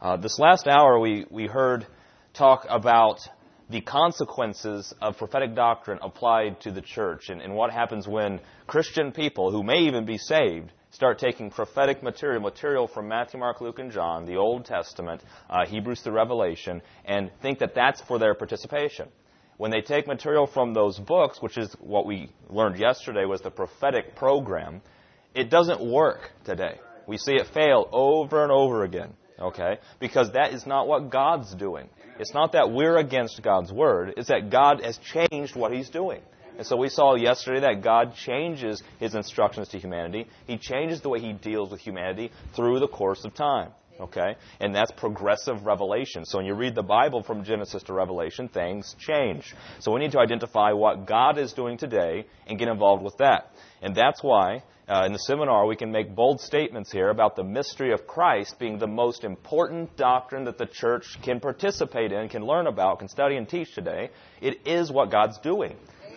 This last hour we heard talk about the consequences of prophetic doctrine applied to the church and what happens when Christian people, who may even be saved, start taking prophetic material from Matthew, Mark, Luke, and John, the Old Testament, Hebrews to Revelation, and think that that's for their participation. When they take material from those books, which is what we learned yesterday was the prophetic program, it doesn't work today. We see it fail over and over again, okay? Because that is not what God's doing. It's not that we're against God's Word. It's that God has changed what He's doing. And so we saw yesterday that God changes His instructions to humanity. He changes the way He deals with humanity through the course of time. Okay? And that's progressive revelation. So when you read the Bible from Genesis to Revelation, things change. So we need to identify what God is doing today and get involved with that. And that's why in the seminar we can make bold statements here about the mystery of Christ being the most important doctrine that the church can participate in, can learn about, can study and teach today. It is what God's doing.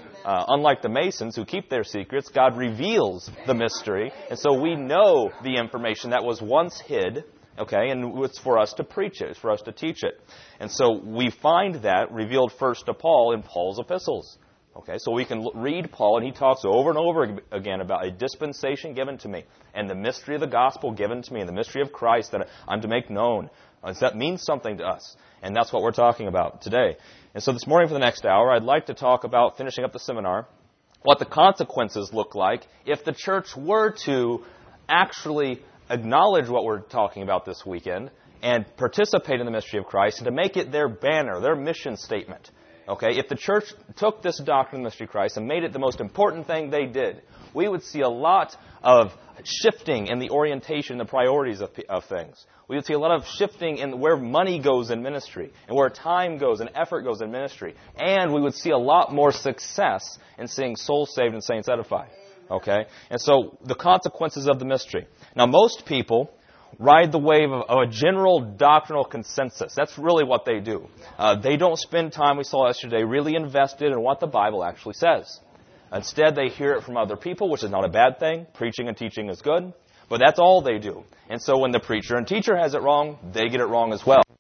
Unlike the Masons who keep their secrets, God reveals the mystery. And so we know the information that was once hid. Okay, and it's for us to preach it. It's for us to teach it. And so we find that revealed first to Paul in Paul's epistles. Okay, so we can read Paul, and he talks over and over again about a dispensation given to me, and the mystery of the gospel given to me, and the mystery of Christ that I'm to make known. And so that means something to us, and that's what we're talking about today. And so this morning for the next hour, I'd like to talk about, finishing up the seminar, what the consequences look like if the church were to actually acknowledge what we're talking about this weekend and participate in the mystery of Christ and to make it their banner, their mission statement. Okay, if the church took this doctrine of the mystery of Christ and made it the most important thing they did, we would see a lot of shifting in the orientation, the priorities of things. We would see a lot of shifting in where money goes in ministry and where time goes and effort goes in ministry. And we would see a lot more success in seeing souls saved and saints edified. Okay? And so the consequences of the mystery. Now, most people ride the wave of a general doctrinal consensus. That's really what they do. They don't spend time, we saw yesterday, really invested in what the Bible actually says. Instead, they hear it from other people, which is not a bad thing. Preaching and teaching is good. But that's all they do. And so when the preacher and teacher has it wrong, they get it wrong as well.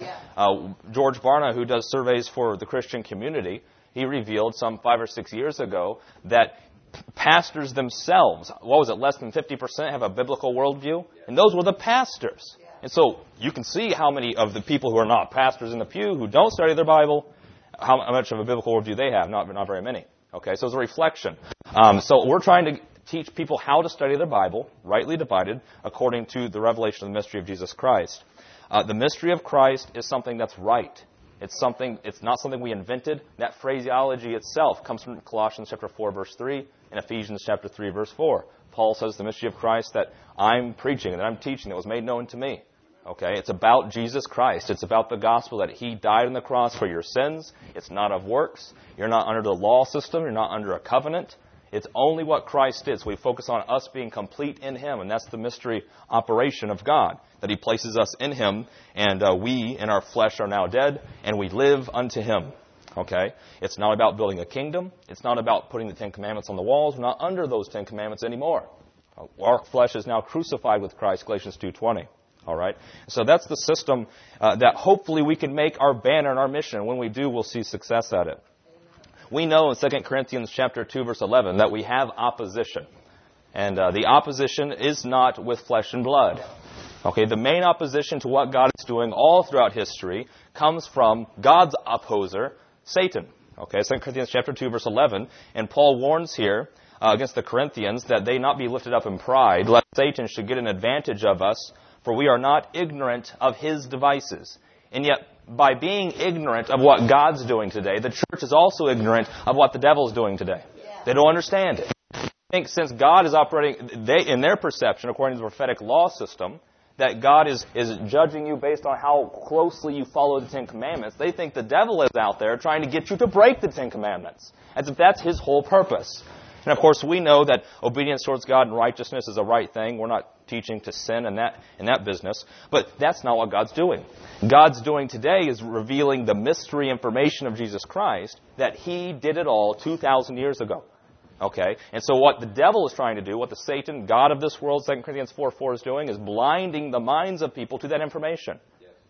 George Barna, who does surveys for the Christian community, he revealed some 5 or 6 years ago that pastors themselves, less than 50% have a biblical worldview? And those were the pastors. And so you can see how many of the people who are not pastors in the pew, who don't study their Bible, how much of a biblical worldview they have. Not very many. Okay, so it's a reflection. So we're trying to teach people how to study their Bible, rightly divided, according to the revelation of the mystery of Jesus Christ. The mystery of Christ is something that's right. It's not something we invented. That phraseology itself comes from Colossians chapter 4, verse 3, and Ephesians chapter 3, verse 4. Paul says the mystery of Christ that I'm preaching and that I'm teaching that was made known to me. Okay, it's about Jesus Christ. It's about the gospel that He died on the cross for your sins. It's not of works. You're not under the law system. You're not under a covenant. It's only what Christ did. So we focus on us being complete in Him, and that's the mystery operation of God, that He places us in Him, and we in our flesh are now dead, and we live unto Him. Okay? It's not about building a kingdom. It's not about putting the Ten Commandments on the walls. We're not under those Ten Commandments anymore. Our flesh is now crucified with Christ, Galatians 2:20. All right? So that's the system that hopefully we can make our banner and our mission. When we do, we'll see success at it. We know in 2 Corinthians chapter 2, verse 11, that we have opposition. And the opposition is not with flesh and blood. Okay, the main opposition to what God is doing all throughout history comes from God's opposer, Satan. Okay, 2 Corinthians chapter 2, verse 11. And Paul warns here against the Corinthians that they not be lifted up in pride, lest Satan should get an advantage of us, for we are not ignorant of his devices. And yet, by being ignorant of what God's doing today, the church is also ignorant of what the devil's doing today. They don't understand it. I think since God is operating, in their perception, according to the prophetic law system, that God is judging you based on how closely you follow the Ten Commandments, they think the devil is out there trying to get you to break the Ten Commandments, as if that's his whole purpose. And of course, we know that obedience towards God and righteousness is a right thing. We're not teaching to sin in that business. But that's not what God's doing. God's doing today is revealing the mystery information of Jesus Christ, that He did it all 2,000 years ago. Okay? And so what the devil is trying to do, what the Satan, God of this world, 2 Corinthians 4:4 is doing, is blinding the minds of people to that information.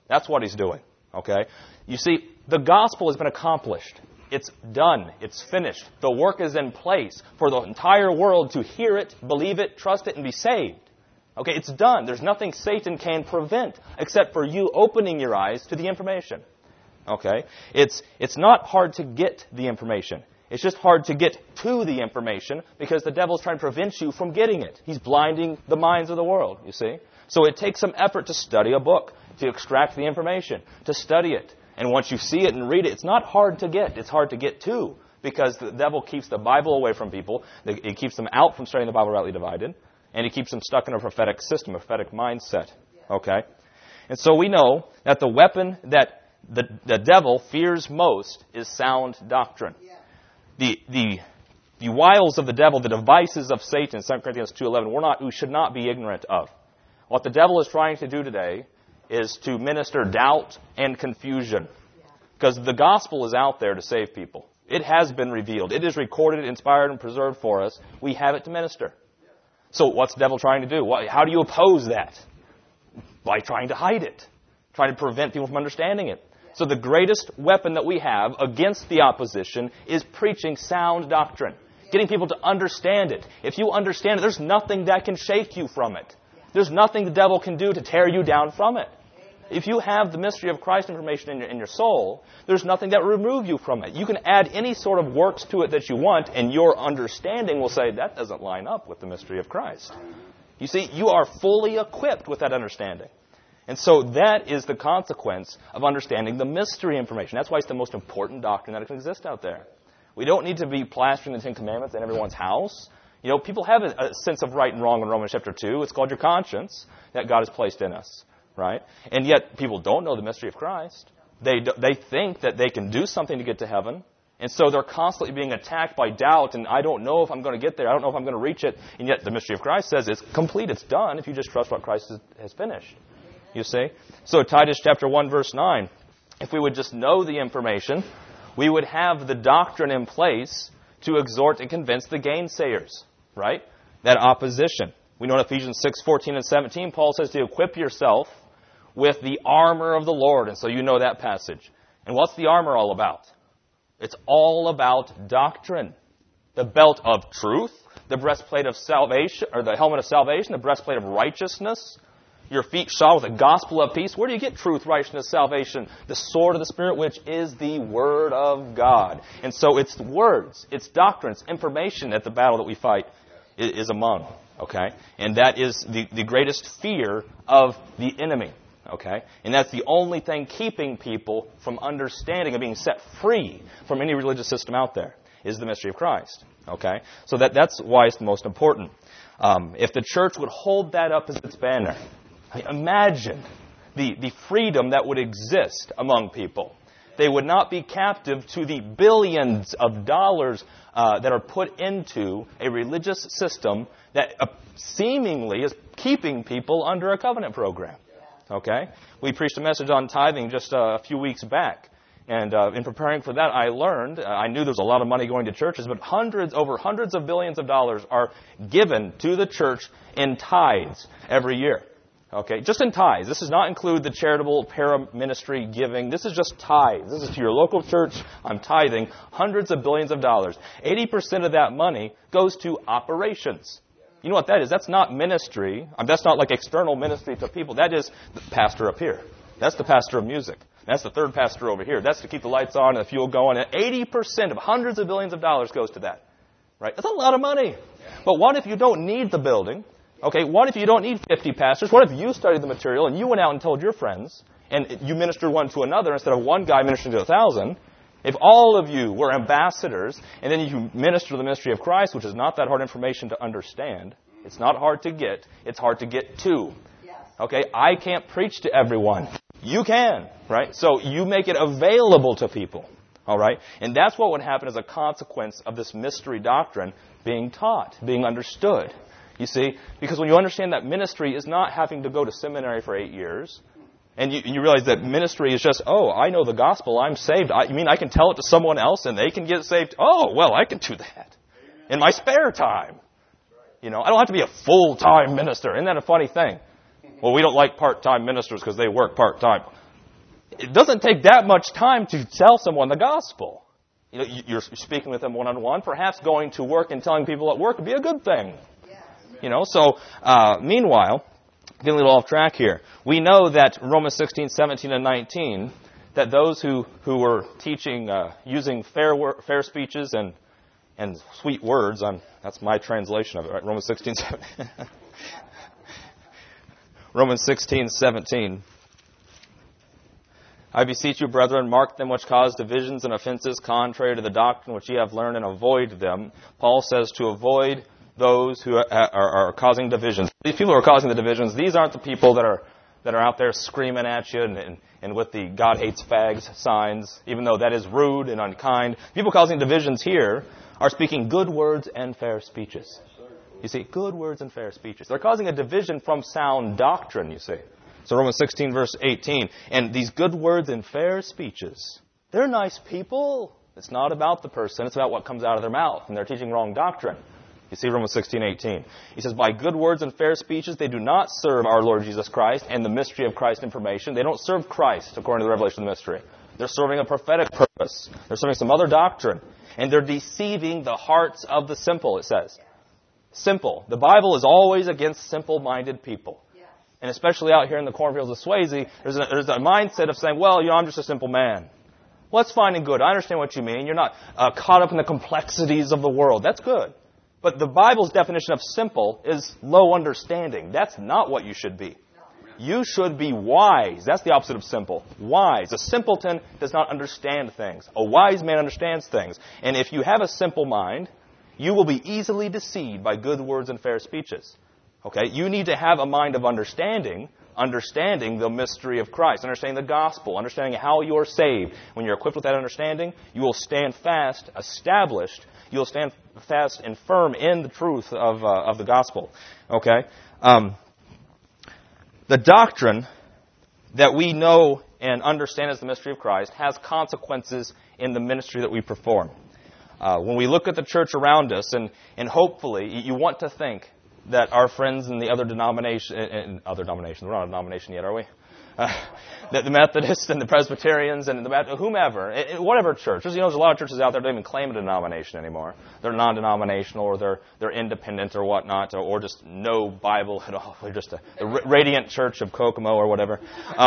That's what he's doing. Okay? You see, the gospel has been accomplished. It's done. It's finished. The work is in place for the entire world to hear it, believe it, trust it, and be saved. Okay, it's done. There's nothing Satan can prevent except for you opening your eyes to the information. Okay? It's not hard to get the information. It's just hard to get to the information because the devil's trying to prevent you from getting it. He's blinding the minds of the world, you see? So it takes some effort to study a book, to extract the information, to study it. And once you see it and read it, it's not hard to get. It's hard to get to because the devil keeps the Bible away from people. It keeps them out from studying the Bible rightly divided. And he keeps them stuck in a prophetic system, a prophetic mindset. Okay? And so we know that the weapon that the devil fears most is sound doctrine. The wiles of the devil, the devices of Satan, 2 Corinthians 2:11, we should not be ignorant of. What the devil is trying to do today is to minister doubt and confusion. Because the gospel is out there to save people. It has been revealed. It is recorded, inspired, and preserved for us. We have it to minister. So what's the devil trying to do? How do you oppose that? By trying to hide it. Trying to prevent people from understanding it. So the greatest weapon that we have against the opposition is preaching sound doctrine. Getting people to understand it. If you understand it, there's nothing that can shake you from it. There's nothing the devil can do to tear you down from it. If you have the mystery of Christ information in your soul, there's nothing that will remove you from it. You can add any sort of works to it that you want, and your understanding will say, that doesn't line up with the mystery of Christ. You see, you are fully equipped with that understanding. And so that is the consequence of understanding the mystery information. That's why it's the most important doctrine that can exist out there. We don't need to be plastering the Ten Commandments in everyone's house. You know, people have a sense of right and wrong in Romans chapter 2. It's called your conscience that God has placed in us. Right? And yet people don't know the mystery of Christ. They think that they can do something to get to heaven. And so they're constantly being attacked by doubt. And I don't know if I'm going to get there. I don't know if I'm going to reach it. And yet the mystery of Christ says it's complete. It's done if you just trust what Christ has finished. You see? So Titus chapter 1 verse 9. If we would just know the information, we would have the doctrine in place to exhort and convince the gainsayers. Right? That opposition. We know in Ephesians 6:14 and 17, Paul says to equip yourself with the armor of the Lord. And so you know that passage. And what's the armor all about? It's all about doctrine. The belt of truth, the breastplate of salvation, or the helmet of salvation, the breastplate of righteousness, your feet shod with the gospel of peace. Where do you get truth, righteousness, salvation? The sword of the Spirit, which is the Word of God. And so it's words, it's doctrine, it's information that the battle that we fight is among. Okay? And that is the greatest fear of the enemy. Okay? And that's the only thing keeping people from understanding and being set free from any religious system out there, is the mystery of Christ. Okay? So that's why it's the most important. If the church would hold that up as its banner, imagine the freedom that would exist among people. They would not be captive to the billions of dollars that are put into a religious system that seemingly is keeping people under a covenant program. Okay? We preached a message on tithing just a few weeks back. And in preparing for that, I learned, I knew there was a lot of money going to churches, but over hundreds of billions of dollars are given to the church in tithes every year. Okay? Just in tithes. This does not include the charitable para-ministry giving. This is just tithes. This is to your local church. I'm tithing hundreds of billions of dollars. 80% of that money goes to operations. You know what that is? That's not ministry. That's not like external ministry to people. That is the pastor up here. That's the pastor of music. That's the third pastor over here. That's to keep the lights on and the fuel going. And 80% of hundreds of billions of dollars goes to that. Right? That's a lot of money. But what if you don't need the building? Okay, what if you don't need 50 pastors? What if you studied the material and you went out and told your friends and you ministered one to another instead of one guy ministering to 1,000? If all of you were ambassadors, and then you minister the mystery of Christ, which is not that hard information to understand, it's not hard to get, it's hard to get to. Okay, I can't preach to everyone. You can, right? So you make it available to people, all right? And that's what would happen as a consequence of this mystery doctrine being taught, being understood. You see, because when you understand that ministry is not having to go to seminary for 8 years, and you realize that ministry is just, oh, I know the gospel, I'm saved. You mean I can tell it to someone else and they can get saved? Oh, well, I can do that in my spare time. You know, I don't have to be a full-time minister. Isn't that a funny thing? Well, we don't like part-time ministers because they work part-time. It doesn't take that much time to tell someone the gospel. You're speaking with them one-on-one. Perhaps going to work and telling people at work would be a good thing. Meanwhile, getting a little off track here, we know that Romans 16, 17, and 19, that those who were teaching, using fair speeches and sweet words, that's my translation of it, right? Romans 16, 17. Romans 16, 17. I beseech you, brethren, mark them which cause divisions and offenses contrary to the doctrine which ye have learned, and avoid them. Paul says to avoid those who are causing divisions. These people who are causing the divisions, these aren't the people that are out there screaming at you and with the God hates fags signs, even though that is rude and unkind. People causing divisions here are speaking good words and fair speeches. You see, good words and fair speeches. They're causing a division from sound doctrine, you see. So Romans 16, verse 18. And these good words and fair speeches, they're nice people. It's not about the person. It's about what comes out of their mouth. And they're teaching wrong doctrine. You see Romans 16, 18. He says, by good words and fair speeches, they do not serve our Lord Jesus Christ and the mystery of Christ information. They don't serve Christ according to the revelation of the mystery. They're serving a prophetic purpose. They're serving some other doctrine. And they're deceiving the hearts of the simple, it says. Simple. The Bible is always against simple-minded people. And especially out here in the cornfields of Swayze, there's a mindset of saying, well, I'm just a simple man. Well, that's fine and good. I understand what you mean. You're not caught up in the complexities of the world. That's good. But the Bible's definition of simple is low understanding. That's not what you should be. You should be wise. That's the opposite of simple. Wise. A simpleton does not understand things. A wise man understands things. And if you have a simple mind, you will be easily deceived by good words and fair speeches. Okay? You need to have a mind of understanding the mystery of Christ, understanding the gospel, understanding how you're saved. When you're equipped with that understanding, you will stand fast, established. You'll stand fast and firm in the truth of the gospel. Okay? The doctrine that we know and understand as the mystery of Christ has consequences in the ministry that we perform. When we look at the church around us, and hopefully you want to think that our friends in the other denominations, we're not a denomination yet, are we? The Methodists and the Presbyterians and the whomever, whatever church. There's a lot of churches out there that don't even claim a denomination anymore. They're non-denominational, or they're independent or whatnot, or just no Bible at all. They're just the Radiant Church of Kokomo or whatever.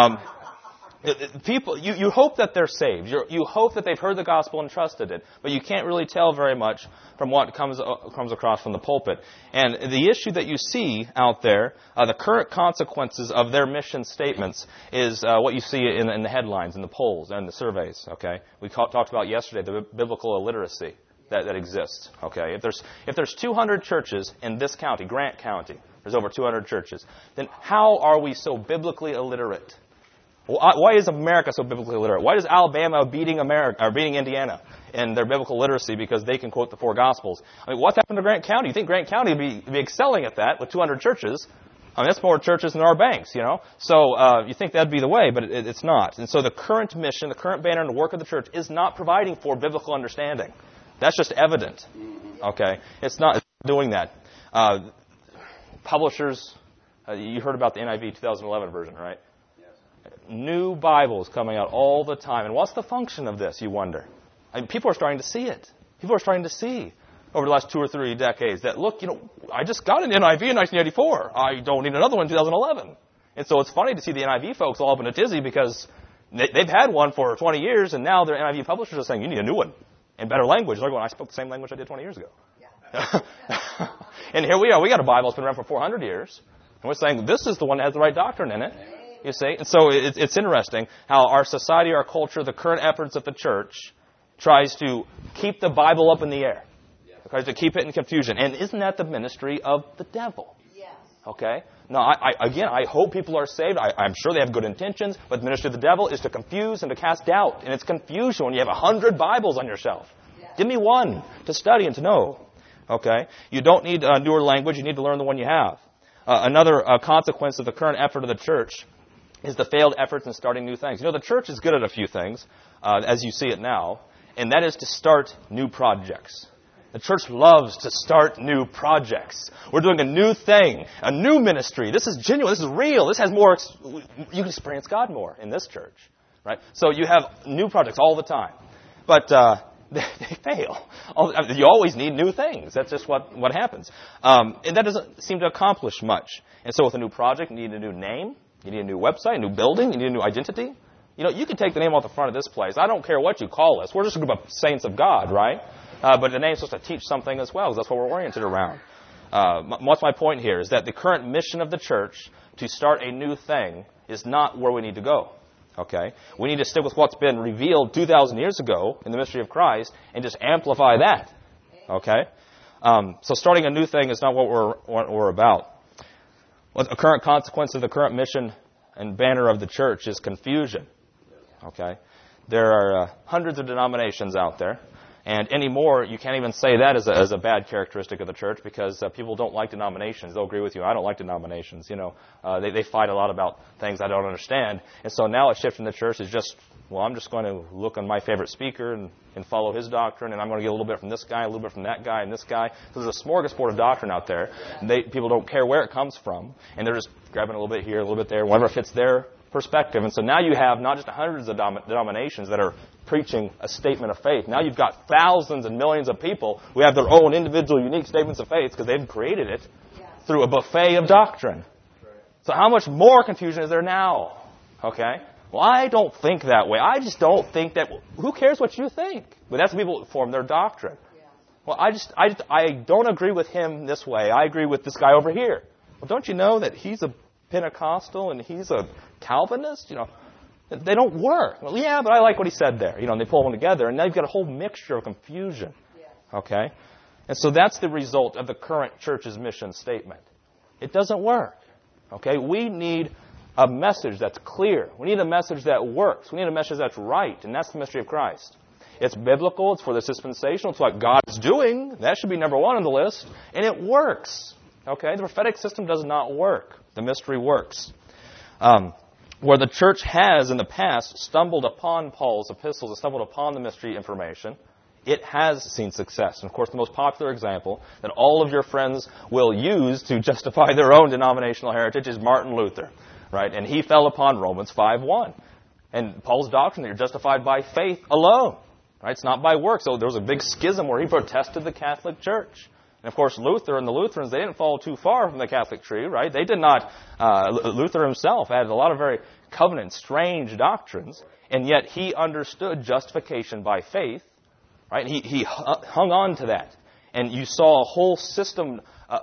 People, you hope that they're saved. You hope that they've heard the gospel and trusted it, but you can't really tell very much from what comes across from the pulpit. And the issue that you see out there, the current consequences of their mission statements, is what you see in the headlines, in the polls, and the surveys. Okay, we talked about yesterday the biblical illiteracy that exists. Okay, if there's 200 churches in this county, Grant County, there's over 200 churches. Then how are we so biblically illiterate? Why is America so biblically illiterate? Why is Alabama beating Indiana in their biblical literacy because they can quote the four Gospels? I mean, what's happened to Grant County? You think Grant County would be excelling at that with 200 churches? I mean, that's more churches than our banks, So you think that'd be the way, but it's not. And so the current mission, the current banner and the work of the church is not providing for biblical understanding. That's just evident. Okay? It's not doing that. Publishers, you heard about the NIV 2011 version, right? New Bibles coming out all the time. And what's the function of this, you wonder? I mean, people are starting to see it. People are starting to see over the last 2 or 3 decades that, look, I just got an NIV in 1984. I don't need another one in 2011. And so it's funny to see the NIV folks all up in a tizzy because they've had one for 20 years, and now their NIV publishers are saying, you need a new one in better language. They're going, I spoke the same language I did 20 years ago. Yeah. And here we are. We got a Bible that's been around for 400 years. And we're saying this is the one that has the right doctrine in it. You see? And so it's interesting how our society, our culture, the current efforts of the church tries to keep the Bible up in the air. Tries to keep it in confusion. And isn't that the ministry of the devil? Yes. Okay? Now, I hope people are saved. I'm sure they have good intentions, but the ministry of the devil is to confuse and to cast doubt. And it's confusion when you have 100 Bibles on your shelf. Yes. Give me one to study and to know. Okay? You don't need a newer language. You need to learn the one you have. Another consequence of the current effort of the church is the failed efforts in starting new things. The church is good at a few things, as you see it now, and that is to start new projects. The church loves to start new projects. We're doing a new thing, a new ministry. This is genuine. This is real. This has more. You can experience God more in this church. right? So you have new projects all the time. But they fail. You always need new things. That's just what happens. And that doesn't seem to accomplish much. And so with a new project, you need a new name. You need a new website, a new building. You need a new identity. You know, you can take the name off the front of this place. I don't care what you call us. We're just a group of saints of God, right? But the name's supposed to teach something as well, because that's what we're oriented around. What's my point here is that the current mission of the church to start a new thing is not where we need to go. Okay? We need to stick with what's been revealed 2,000 years ago in the mystery of Christ and just amplify that. Okay? So starting a new thing is not what we're about. A current consequence of the current mission and banner of the church is confusion. Okay? There are hundreds of denominations out there. And anymore, you can't even say that as a bad characteristic of the church, because people don't like denominations. They'll agree with you. I don't like denominations. You know, they fight a lot about things I don't understand. And so now a shift in the church is just, well, I'm just going to look on my favorite speaker and follow his doctrine, and I'm going to get a little bit from this guy, a little bit from that guy, and this guy. So there's a smorgasbord of doctrine out there. People don't care where it comes from, and they're just grabbing a little bit here, a little bit there, whatever fits their perspective. And so now you have not just hundreds of denominations that are preaching a statement of faith. Now you've got thousands and millions of people who have their own individual, unique statements of faith because they've created it through a buffet of doctrine. So how much more confusion is there now? Okay? Well, I don't think that way. I just don't think that. Who cares what you think? But that's the people that form their doctrine. Well, I don't agree with him this way. I agree with this guy over here. Well, don't you know that he's a Pentecostal and he's a Calvinist? You know, they don't work. Well, yeah, but I like what he said there. You know, and they pull them together, and now you've got a whole mixture of confusion. Okay? And so that's the result of the current church's mission statement. It doesn't work. Okay? We need a message that's clear. We need a message that works. We need a message that's right, and that's the mystery of Christ. It's biblical. It's for the dispensational. It's what God is doing. That should be number one on the list. And it works. Okay? The prophetic system does not work. The mystery works. Where the church has in the past stumbled upon Paul's epistles and stumbled upon the mystery information, it has seen success. And of course, the most popular example that all of your friends will use to justify their own denominational heritage is Martin Luther, right? And he fell upon Romans 5:1. And Paul's doctrine that you're justified by faith alone, right? It's not by works. So there was a big schism where he protested the Catholic Church. And of course, Luther and the Lutherans, they didn't fall too far from the Catholic tree, right? They did not, Luther himself had a lot of very covenant, strange doctrines, and yet he understood justification by faith, right? He hung on to that. And you saw a whole system,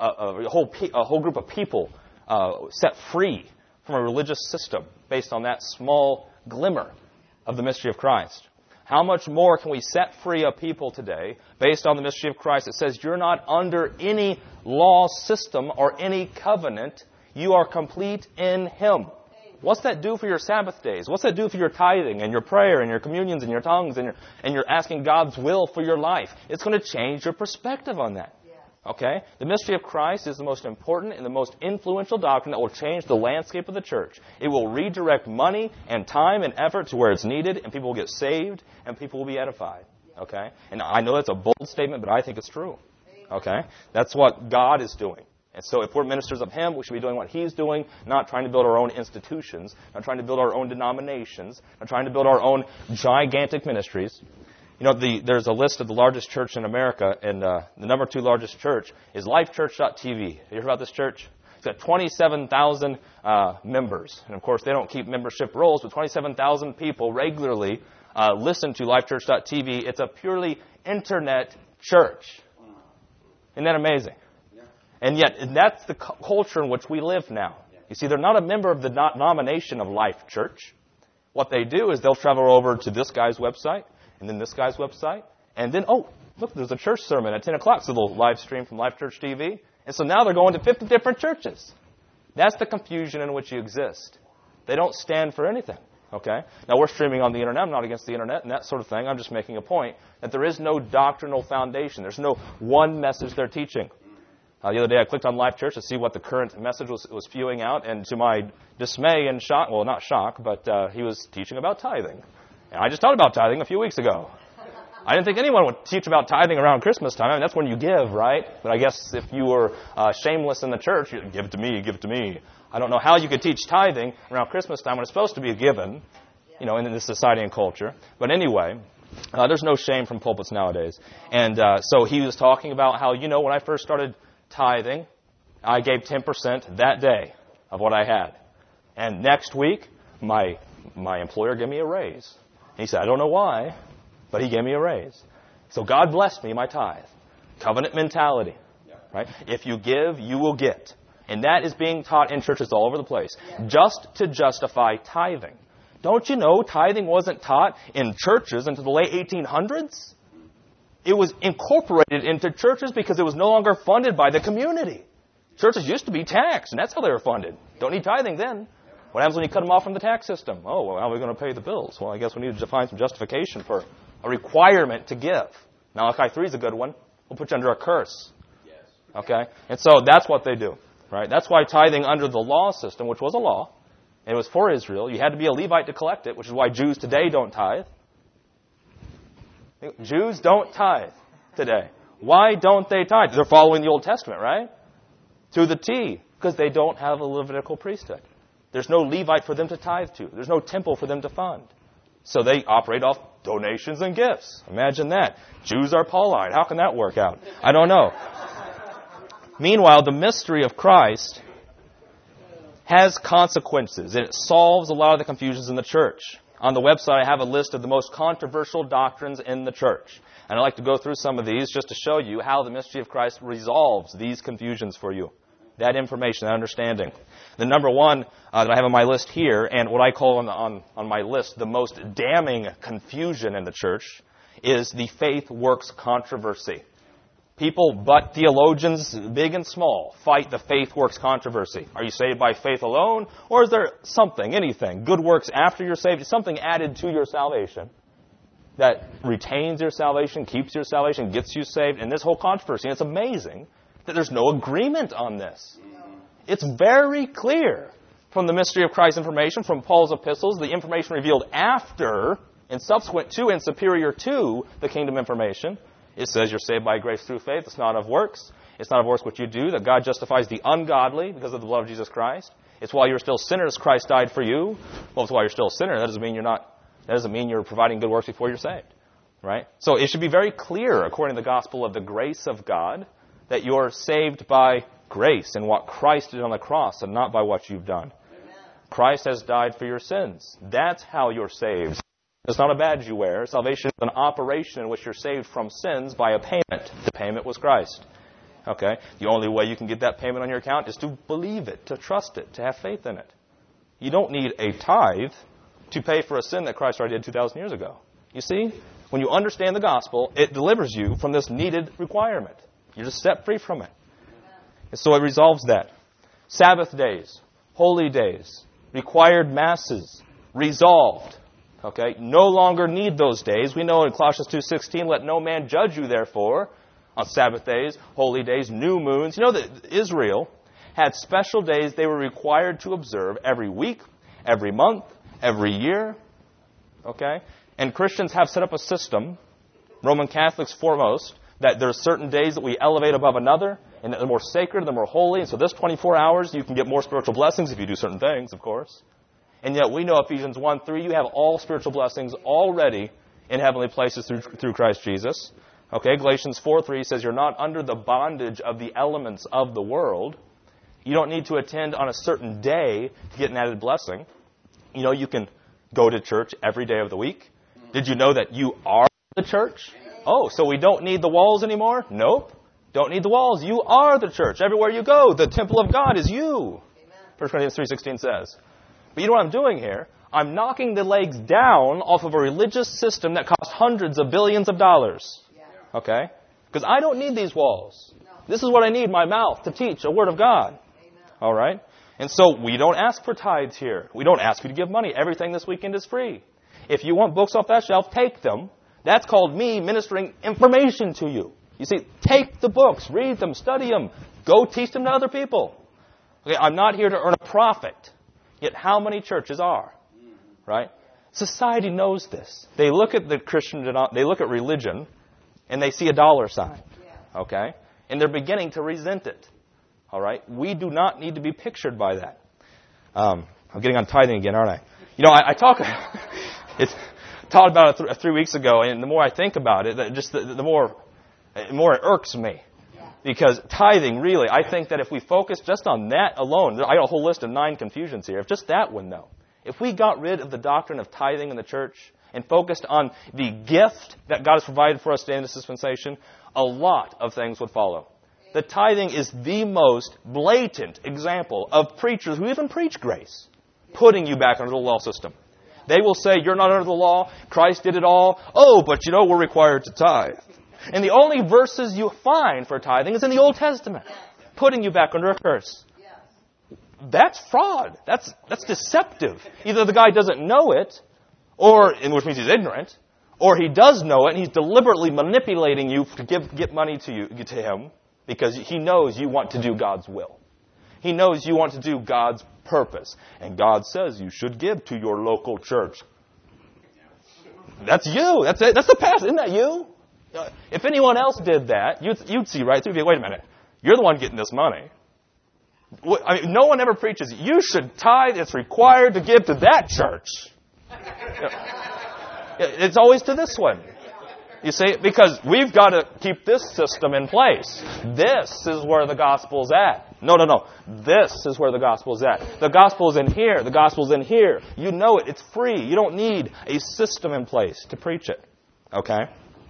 a whole group of people set free from a religious system based on that small glimmer of the mystery of Christ. How much more can we set free a people today based on the mystery of Christ that says you're not under any law system or any covenant. You are complete in Him. What's that do for your Sabbath days? What's that do for your tithing and your prayer and your communions and your tongues and your asking God's will for your life? It's going to change your perspective on that. Okay? The mystery of Christ is the most important and the most influential doctrine that will change the landscape of the church. It will redirect money and time and effort to where it's needed, and people will get saved, and people will be edified. Okay? And I know that's a bold statement, but I think it's true. Okay? That's what God is doing. And so if we're ministers of Him, we should be doing what He's doing, not trying to build our own institutions, not trying to build our own denominations, not trying to build our own gigantic ministries. You know, there's a list of the largest church in America, and the number 2 largest church is LifeChurch.tv. Have you heard about this church? It's got 27,000 members. And, of course, they don't keep membership rolls, but 27,000 people regularly listen to LifeChurch.tv. It's a purely Internet church. Isn't that amazing? And yet, that's the culture in which we live now. You see, they're not a member of the denomination of Life Church. What they do is they'll travel over to this guy's website, and then this guy's website, and then, oh, look, there's a church sermon at 10 o'clock, so they'll live stream from Life Church TV. And so now they're going to 50 different churches. That's the confusion in which you exist. They don't stand for anything, okay? Now, we're streaming on the Internet. I'm not against the Internet and that sort of thing. I'm just making a point that there is no doctrinal foundation. There's no one message they're teaching. The other day, I clicked on Life Church to see what the current message was spewing out, and to my dismay and shock, well, not shock, but he was teaching about tithing. And I just taught about tithing a few weeks ago. I didn't think anyone would teach about tithing around Christmas time. I mean, that's when you give, right? But I guess if you were shameless in the church, you'd give it to me, give it to me. I don't know how you could teach tithing around Christmas time when it's supposed to be a given. in this society and culture. But anyway, there's no shame from pulpits nowadays. And so he was talking about how, when I first started tithing, I gave 10% that day of what I had. And next week, my employer gave me a raise. And he said, I don't know why, but he gave me a raise. So God blessed me, my tithe. Covenant mentality. Right? If you give, you will get. And that is being taught in churches all over the place. Just to justify tithing. Don't you know tithing wasn't taught in churches until the late 1800s? It was incorporated into churches because it was no longer funded by the community. Churches used to be taxed, and that's how they were funded. Don't need tithing then. What happens when you cut them off from the tax system? Oh, well, how are we going to pay the bills? Well, I guess we need to find some justification for a requirement to give. Malachi 3 is a good one. We'll put you under a curse. Okay? And so that's what they do. Right? That's why tithing under the law system, which was a law, and it was for Israel, you had to be a Levite to collect it, which is why Jews today don't tithe. Jews don't tithe today. Why don't they tithe? They're following the Old Testament, right? To the T, because they don't have a Levitical priesthood. There's no Levite for them to tithe to. There's no temple for them to fund. So they operate off donations and gifts. Imagine that. Jews are Pauline. How can that work out? I don't know. Meanwhile, the mystery of Christ has consequences, and it solves a lot of the confusions in the church. On the website, I have a list of the most controversial doctrines in the church. And I'd like to go through some of these just to show you how the mystery of Christ resolves these confusions for you. That information, that understanding. The number one that I have on my list here, and what I call on my list the most damning confusion in the church, is the faith works controversy. People, but theologians, big and small, fight the faith works controversy. Are you saved by faith alone? Or is there something, anything, good works after you're saved, something added to your salvation that retains your salvation, keeps your salvation, gets you saved? And this whole controversy, and it's amazing that there's no agreement on this. It's very clear from the mystery of Christ's information, from Paul's epistles, the information revealed after and subsequent to and superior to the kingdom information. It says you're saved by grace through faith. It's not of works. It's not of works what you do, that God justifies the ungodly because of the blood of Jesus Christ. It's while you're still sinners, Christ died for you. Well, it's while you're still a sinner. That doesn't mean you're providing good works before you're saved. Right? So it should be very clear, according to the gospel of the grace of God, that you're saved by grace and what Christ did on the cross and not by what you've done. Amen. Christ has died for your sins. That's how you're saved. It's not a badge you wear. Salvation is an operation in which you're saved from sins by a payment. The payment was Christ. Okay? The only way you can get that payment on your account is to believe it, to trust it, to have faith in it. You don't need a tithe to pay for a sin that Christ already did 2,000 years ago. You see? When you understand the gospel, it delivers you from this needed requirement. You're just set free from it. And so it resolves that. Sabbath days, holy days, required masses, resolved. Okay? No longer need those days. We know in Colossians 2:16, let no man judge you, therefore, on Sabbath days, holy days, new moons. You know that Israel had special days they were required to observe every week, every month, every year. Okay? And Christians have set up a system, Roman Catholics foremost, that there are certain days that we elevate above another, and that they're more sacred, they're more holy. And so this 24 hours, you can get more spiritual blessings if you do certain things, of course. And yet we know Ephesians 1:3, you have all spiritual blessings already in heavenly places through Christ Jesus. Okay, Galatians 4:3 says you're not under the bondage of the elements of the world. You don't need to attend on a certain day to get an added blessing. You know, you can go to church every day of the week. Did you know that you are the church? Oh, so we don't need the walls anymore? Nope. Don't need the walls. You are the church. Everywhere you go, the temple of God is you. 1 Corinthians 3:16 says. But you know what I'm doing here? I'm knocking the legs down off of a religious system that costs hundreds of billions of dollars. Okay? Because I don't need these walls. This is what I need, my mouth, to teach a word of God. All right? And so we don't ask for tithes here. We don't ask you to give money. Everything this weekend is free. If you want books off that shelf, take them. That's called me ministering information to you. You see, take the books, read them, study them, go teach them to other people. Okay, I'm not here to earn a profit. Yet how many churches are? Right? Society knows this. They look at the Christian, they look at religion, and they see a dollar sign. Okay? And they're beginning to resent it. All right? We do not need to be pictured by that. I'm getting on tithing again, aren't I? You know, I talk It's talked about it 3 weeks ago, and the more I think about it, just the more it irks me. Because tithing, really, I think that if we focus just on that alone, I got a whole list of 9 confusions here. If just that one, though, if we got rid of the doctrine of tithing in the church and focused on the gift that God has provided for us in this dispensation, a lot of things would follow. The tithing is the most blatant example of preachers who even preach grace, putting you back under the law system. They will say, you're not under the law, Christ did it all. Oh, but we're required to tithe. And the only verses you find for tithing is in the Old Testament, putting you back under a curse. That's fraud. That's deceptive. Either the guy doesn't know it, which means he's ignorant, or he does know it and he's deliberately manipulating you to get money to him because he knows you want to do God's will. He knows you want to do God's purpose. And God says you should give to your local church. That's you. That's it. That's the past. Isn't that you? If anyone else did that, you'd see right through. Wait a minute. You're the one getting this money. I mean, no one ever preaches, you should tithe. It's required to give to that church. It's always to this one. You see, because we've got to keep this system in place. This is where the gospel's at. No. This is where the gospel's at. The gospel's in here. The gospel's in here. You know it. It's free. You don't need a system in place to preach it. Okay?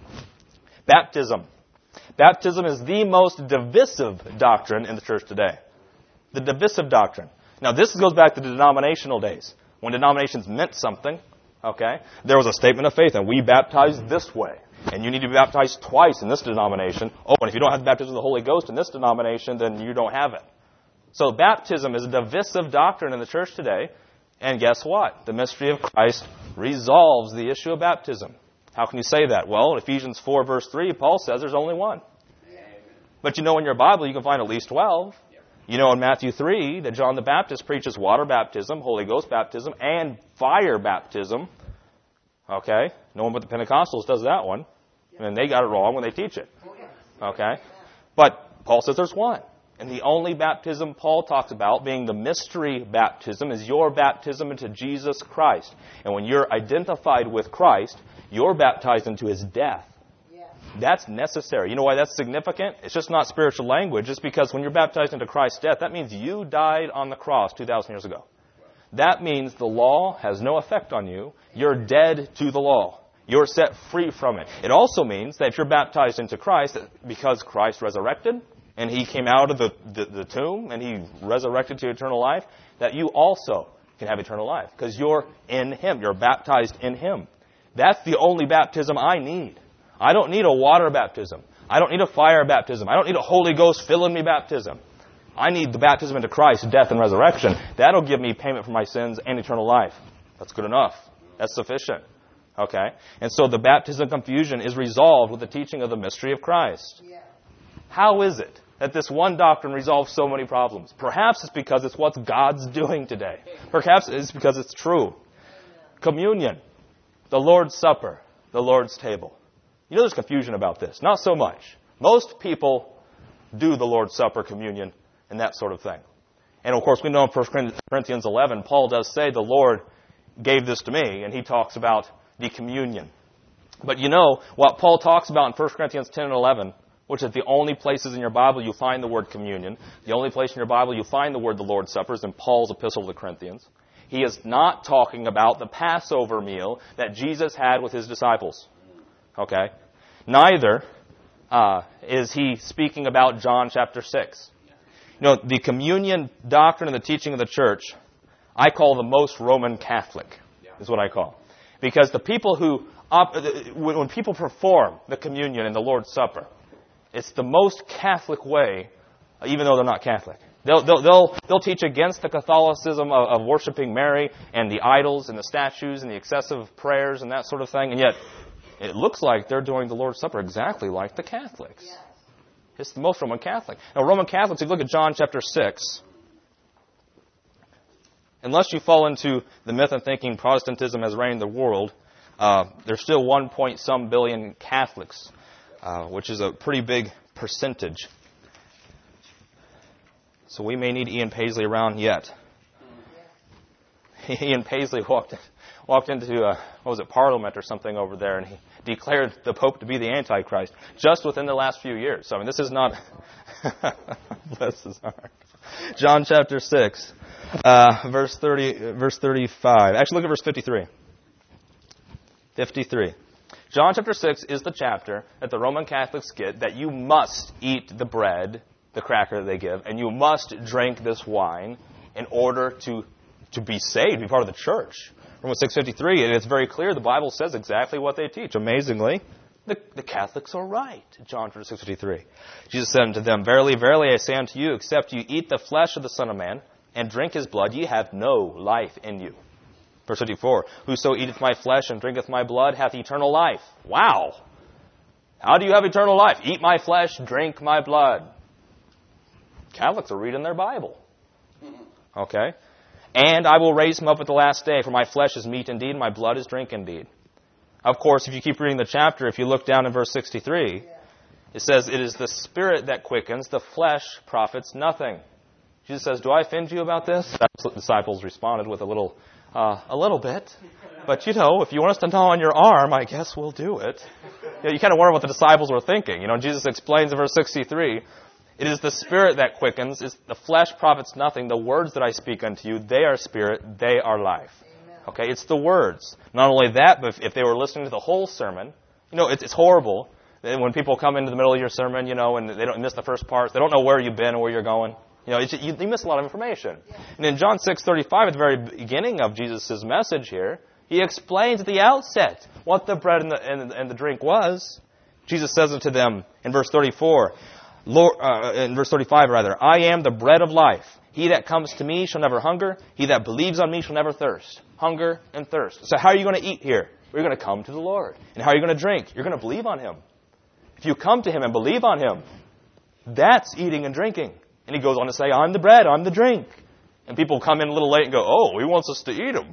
Baptism. Baptism is the most divisive doctrine in the church today. The divisive doctrine. Now, this goes back to the denominational days, when denominations meant something. Okay? There was a statement of faith, and we baptize this way. And you need to be baptized twice in this denomination. Oh, and if you don't have the baptism of the Holy Ghost in this denomination, then you don't have it. So baptism is a divisive doctrine in the church today. And guess what? The mystery of Christ resolves the issue of baptism. How can you say that? Well, in Ephesians 4, verse 3, Paul says there's only one. But in your Bible, you can find at least 12. In Matthew 3, that John the Baptist preaches water baptism, Holy Ghost baptism, and fire baptism. Okay? No one but the Pentecostals does that one. And they got it wrong when they teach it. Okay? But Paul says there's one. And the only baptism Paul talks about, being the mystery baptism, is your baptism into Jesus Christ. And when you're identified with Christ, you're baptized into His death. That's necessary. You know why that's significant? It's just not spiritual language. It's because when you're baptized into Christ's death, that means you died on the cross 2,000 years ago. That means the law has no effect on you. You're dead to the law. You're set free from it. It also means that if you're baptized into Christ, because Christ resurrected, and He came out of the tomb, and He resurrected to eternal life, that you also can have eternal life. Because you're in Him. You're baptized in Him. That's the only baptism I need. I don't need a water baptism. I don't need a fire baptism. I don't need a Holy Ghost filling me baptism. I need the baptism into Christ's death and resurrection. That'll give me payment for my sins and eternal life. That's good enough. That's sufficient. Okay? And so the baptism confusion is resolved with the teaching of the mystery of Christ. How is it that this one doctrine resolves so many problems? Perhaps it's because it's what God's doing today. Perhaps it's because it's true. Communion, the Lord's Supper, the Lord's table. There's confusion about this. Not so much. Most people do the Lord's Supper, communion, and that sort of thing. And of course, we know in 1 Corinthians 11, Paul does say the Lord gave this to me, and he talks about the communion. But what Paul talks about in 1 Corinthians 10 and 11, which is the only places in your Bible you find the word communion, the only place in your Bible you find the word the Lord's Supper is in Paul's epistle to the Corinthians. He is not talking about the Passover meal that Jesus had with His disciples. Okay? Neither is he speaking about John chapter 6. The communion doctrine and the teaching of the church, I call the most Roman Catholic, is what I call. Because the people when people perform the communion and the Lord's Supper, it's the most Catholic way, even though they're not Catholic. They'll teach against the Catholicism of worshiping Mary and the idols and the statues and the excessive prayers and that sort of thing, and yet it looks like they're doing the Lord's Supper exactly like the Catholics. Yes. It's the most Roman Catholic. Now, Roman Catholics, if you look at John chapter 6, unless you fall into the myth and thinking Protestantism has reigned the world, there's still 1 billion Catholics, which is a pretty big percentage. So we may need Ian Paisley around yet. Ian Paisley walked walked into, Parliament or something over there, and he declared the Pope to be the Antichrist just within the last few years. So, I mean, this is not... Bless his heart. John chapter 6, verse 35. Actually, look at verse 53. 53. John chapter 6 is the chapter that the Roman Catholics get that you must eat the bread, the cracker that they give, and you must drink this wine in order to be saved, be part of the church. Romans 6:53, and it's very clear. The Bible says exactly what they teach. Amazingly, the Catholics are right. John 6:53. Jesus said unto them, Verily, verily, I say unto you, except you eat the flesh of the Son of Man and drink his blood, ye have no life in you. Verse 54, Whoso eateth my flesh and drinketh my blood hath eternal life. Wow! How do you have eternal life? Eat my flesh, drink my blood. Catholics are reading their Bible. Okay? And I will raise him up at the last day, for my flesh is meat indeed, my blood is drink indeed. Of course, if you keep reading the chapter, if you look down in verse 63, it says, It is the Spirit that quickens, the flesh profits nothing. Jesus says, Do I offend you about this? The disciples responded with a little bit. But, if you want us to gnaw on your arm, I guess we'll do it. You kind of wonder what the disciples were thinking. Jesus explains in verse 63, It is the Spirit that quickens, the flesh profits nothing. The words that I speak unto you, they are spirit, they are life. Okay, it's the words. Not only that, but if they were listening to the whole sermon, it's horrible when people come into the middle of your sermon, and they don't miss the first part. They don't know where you've been or where you're going. You miss a lot of information. And in John 6:35, at the very beginning of Jesus' message here, he explains at the outset what the bread and the drink was. Jesus says unto them in verse 34, in verse 35 rather, I am the bread of life. He that comes to me shall never hunger. He that believes on me shall never thirst. Hunger and thirst. So how are you going to eat here? You're going to come to the Lord. And how are you going to drink? You're going to believe on Him. If you come to Him and believe on Him, that's eating and drinking. And He goes on to say, I'm the bread, I'm the drink. And people come in a little late and go, oh, He wants us to eat Him.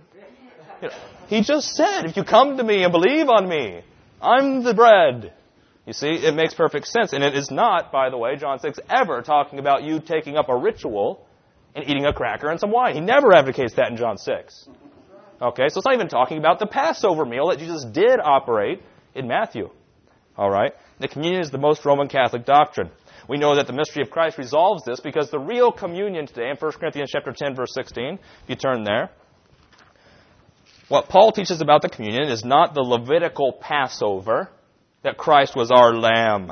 He just said, if you come to me and believe on me, I'm the bread. You see, it makes perfect sense. And it is not, by the way, John 6, ever talking about you taking up a ritual and eating a cracker and some wine. He never advocates that in John 6. Okay, so it's not even talking about the Passover meal that Jesus did operate in Matthew. All right? The communion is the most Roman Catholic doctrine. We know that the mystery of Christ resolves this because the real communion today, in 1 Corinthians chapter 10, verse 16, if you turn there, what Paul teaches about the communion is not the Levitical Passover, that Christ was our lamb.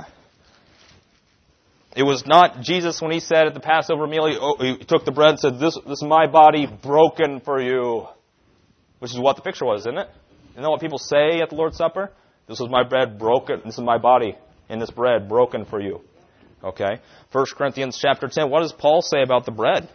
It was not Jesus when He said at the Passover meal, He took the bread and said, this is my body broken for you. Which is what the picture was, isn't it? You know what people say at the Lord's Supper? This is my bread broken. This is my body in this bread broken for you. Okay. 1 Corinthians chapter 10. What does Paul say about the bread?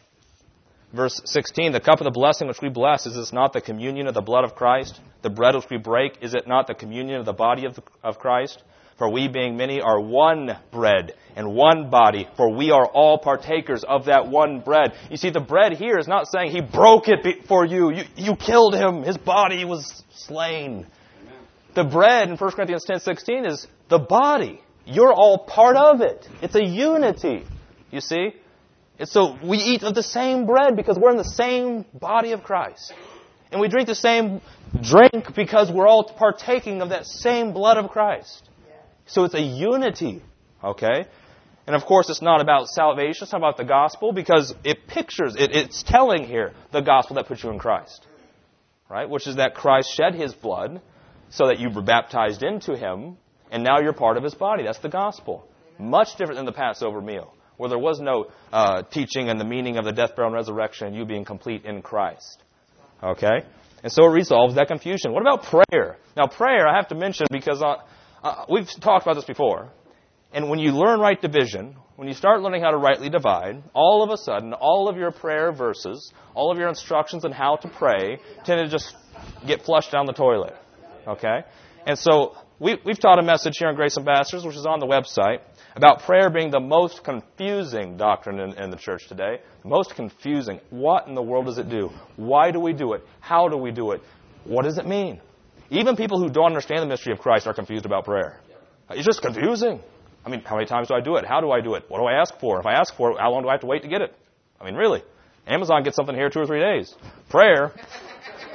Verse 16. The cup of the blessing which we bless, is this not the communion of the blood of Christ? The bread which we break, is it not the communion of the body of Christ? For we being many are one bread and one body, for we are all partakers of that one bread. You see, the bread here is not saying He broke it for you. You killed Him. His body was slain. Amen. The bread in 1 Corinthians 10:16 is the body. You're all part of it. It's a unity. You see? So we eat of the same bread because we're in the same body of Christ. And we drink the same drink because we're all partaking of that same blood of Christ. So it's a unity, okay? And of course, it's not about salvation. It's not about the gospel because it pictures, it's telling here the gospel that puts you in Christ, right? Which is that Christ shed His blood so that you were baptized into Him, and now you're part of His body. That's the gospel. Much different than the Passover meal, where there was no teaching and the meaning of the death, burial, and resurrection, and you being complete in Christ, okay? And so it resolves that confusion. What about prayer? Now, prayer, I have to mention because we've talked about this before. And when you learn right division, when you start learning how to rightly divide, all of a sudden, all of your prayer verses, all of your instructions on how to pray, tend to just get flushed down the toilet. Okay? And so we've taught a message here on Grace Ambassadors, which is on the website, about prayer being the most confusing doctrine in the church today. Most confusing. What in the world does it do? Why do we do it? How do we do it? What does it mean? Even people who don't understand the mystery of Christ are confused about prayer. It's just confusing. I mean, how many times do I do it? How do I do it? What do I ask for? If I ask for it, how long do I have to wait to get it? I mean, really. Amazon gets something here 2 or 3 days. Prayer,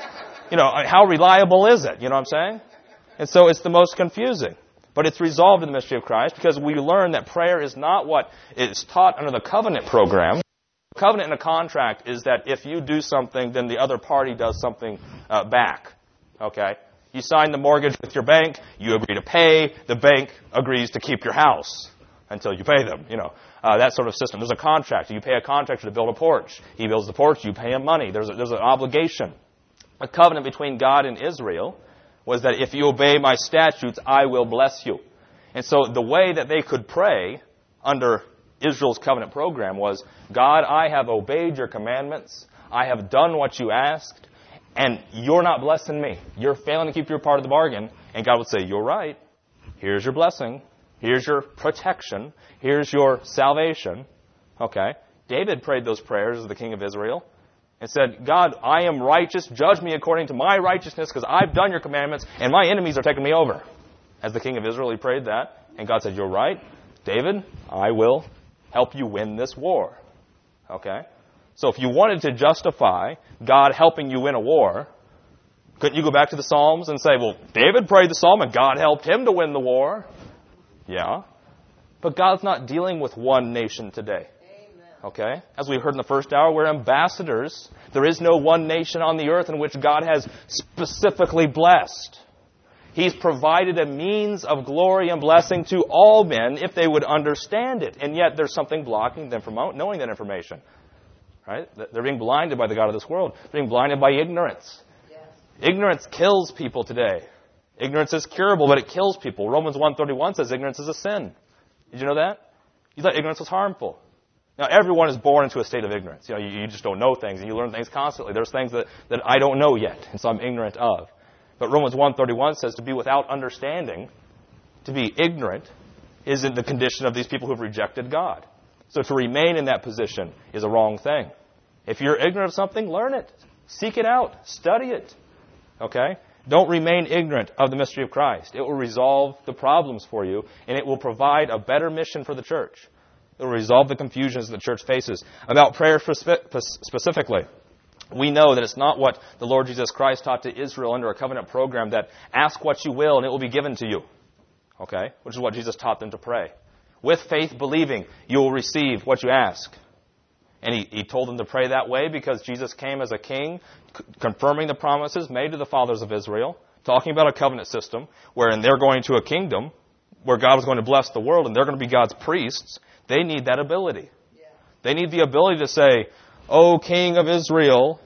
How reliable is it? You know what I'm saying? And so it's the most confusing. But it's resolved in the mystery of Christ because we learn that prayer is not what is taught under the covenant program. A covenant and a contract is that if you do something, then the other party does something back. Okay? You sign the mortgage with your bank, you agree to pay, the bank agrees to keep your house until you pay them, that sort of system. There's a contract. You pay a contractor to build a porch. He builds the porch, you pay him money. There's an obligation. A covenant between God and Israel was that if you obey my statutes, I will bless you. And so the way that they could pray under Israel's covenant program was, God, I have obeyed your commandments. I have done what you asked. And you're not blessing me. You're failing to keep your part of the bargain. And God would say, you're right. Here's your blessing. Here's your protection. Here's your salvation. Okay. David prayed those prayers as the king of Israel and said, God, I am righteous. Judge me according to my righteousness because I've done your commandments and my enemies are taking me over. As the king of Israel, he prayed that. And God said, you're right. David, I will help you win this war. Okay. So if you wanted to justify God helping you win a war, couldn't you go back to the Psalms and say, well, David prayed the Psalm and God helped him to win the war? Yeah. But God's not dealing with one nation today. Okay? As we heard in the first hour, we're ambassadors. There is no one nation on the earth in which God has specifically blessed. He's provided a means of glory and blessing to all men if they would understand it. And yet there's something blocking them from knowing that information. Right? They're being blinded by the God of this world. They're being blinded by ignorance. Yes. Ignorance kills people today. Ignorance is curable, but it kills people. Romans 1:31 says ignorance is a sin. Did you know that? You thought ignorance was harmful. Now, everyone is born into a state of ignorance. You just don't know things, and you learn things constantly. There's things that I don't know yet, and so I'm ignorant of. But Romans 1:31 says to be without understanding, to be ignorant, isn't the condition of these people who have rejected God. So to remain in that position is a wrong thing. If you're ignorant of something, learn it. Seek it out. Study it. Okay? Don't remain ignorant of the mystery of Christ. It will resolve the problems for you, and it will provide a better mission for the church. It will resolve the confusions the church faces. About prayer specifically, we know that it's not what the Lord Jesus Christ taught to Israel under a covenant program that ask what you will and it will be given to you. Okay? Which is what Jesus taught them to pray. With faith believing, you will receive what you ask. And he told them to pray that way because Jesus came as a king, confirming the promises made to the fathers of Israel, talking about a covenant system, wherein they're going to a kingdom where God was going to bless the world and they're going to be God's priests. They need that ability. Yeah. They need the ability to say, O King of Israel,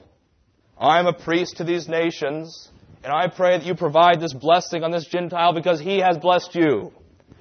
I'm a priest to these nations, and I pray that you provide this blessing on this Gentile because he has blessed you.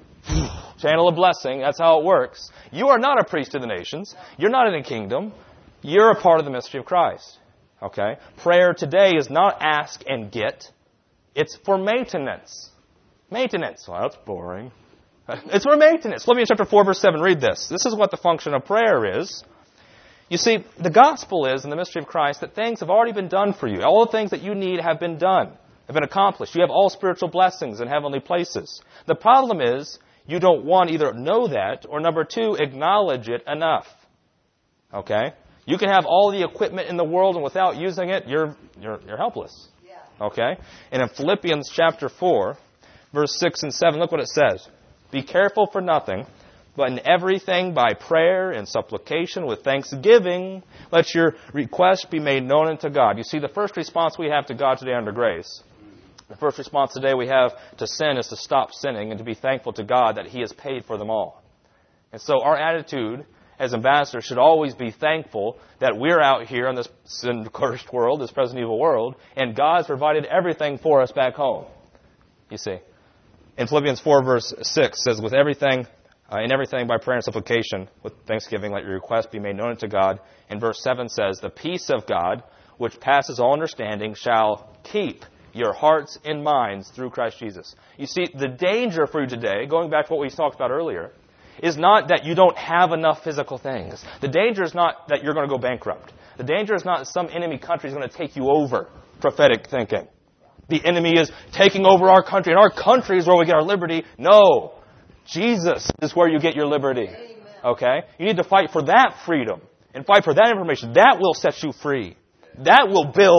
Channel of blessing, that's how it works. You are not a priest to the nations. You're not in a kingdom. You're a part of the mystery of Christ. Okay? Prayer today is not ask and get. It's for maintenance. Maintenance. Well, that's boring. It's for maintenance. Philippians chapter 4, verse 7. Read this. This is what the function of prayer is. You see, the gospel is, in the mystery of Christ, that things have already been done for you. All the things that you need have been done, have been accomplished. You have all spiritual blessings in heavenly places. The problem is, you don't, one, either know that, or number two, acknowledge it enough. Okay? You can have all the equipment in the world, and without using it, you're helpless. Yeah. Okay? And in Philippians chapter 4, verse 6 and 7, look what it says. Be careful for nothing, but in everything by prayer and supplication with thanksgiving, let your requests be made known unto God. You see, the first response we have to God today under grace, the first response today we have to sin is to stop sinning and to be thankful to God that He has paid for them all. And so our attitude as ambassadors should always be thankful that we're out here in this sin-cursed world, this present evil world, and God's provided everything for us back home. You see. In Philippians 4, verse 6, says, with everything, in everything by prayer and supplication, with thanksgiving, let your requests be made known unto God. And verse 7 says, the peace of God, which passes all understanding, shall keep your hearts and minds through Christ Jesus. You see, the danger for you today, going back to what we talked about earlier, is not that you don't have enough physical things. The danger is not that you're going to go bankrupt. The danger is not that some enemy country is going to take you over, prophetic thinking. The enemy is taking over our country, and our country is where we get our liberty. No. Jesus is where you get your liberty. Okay? You need to fight for that freedom and fight for that information. That will set you free. That will build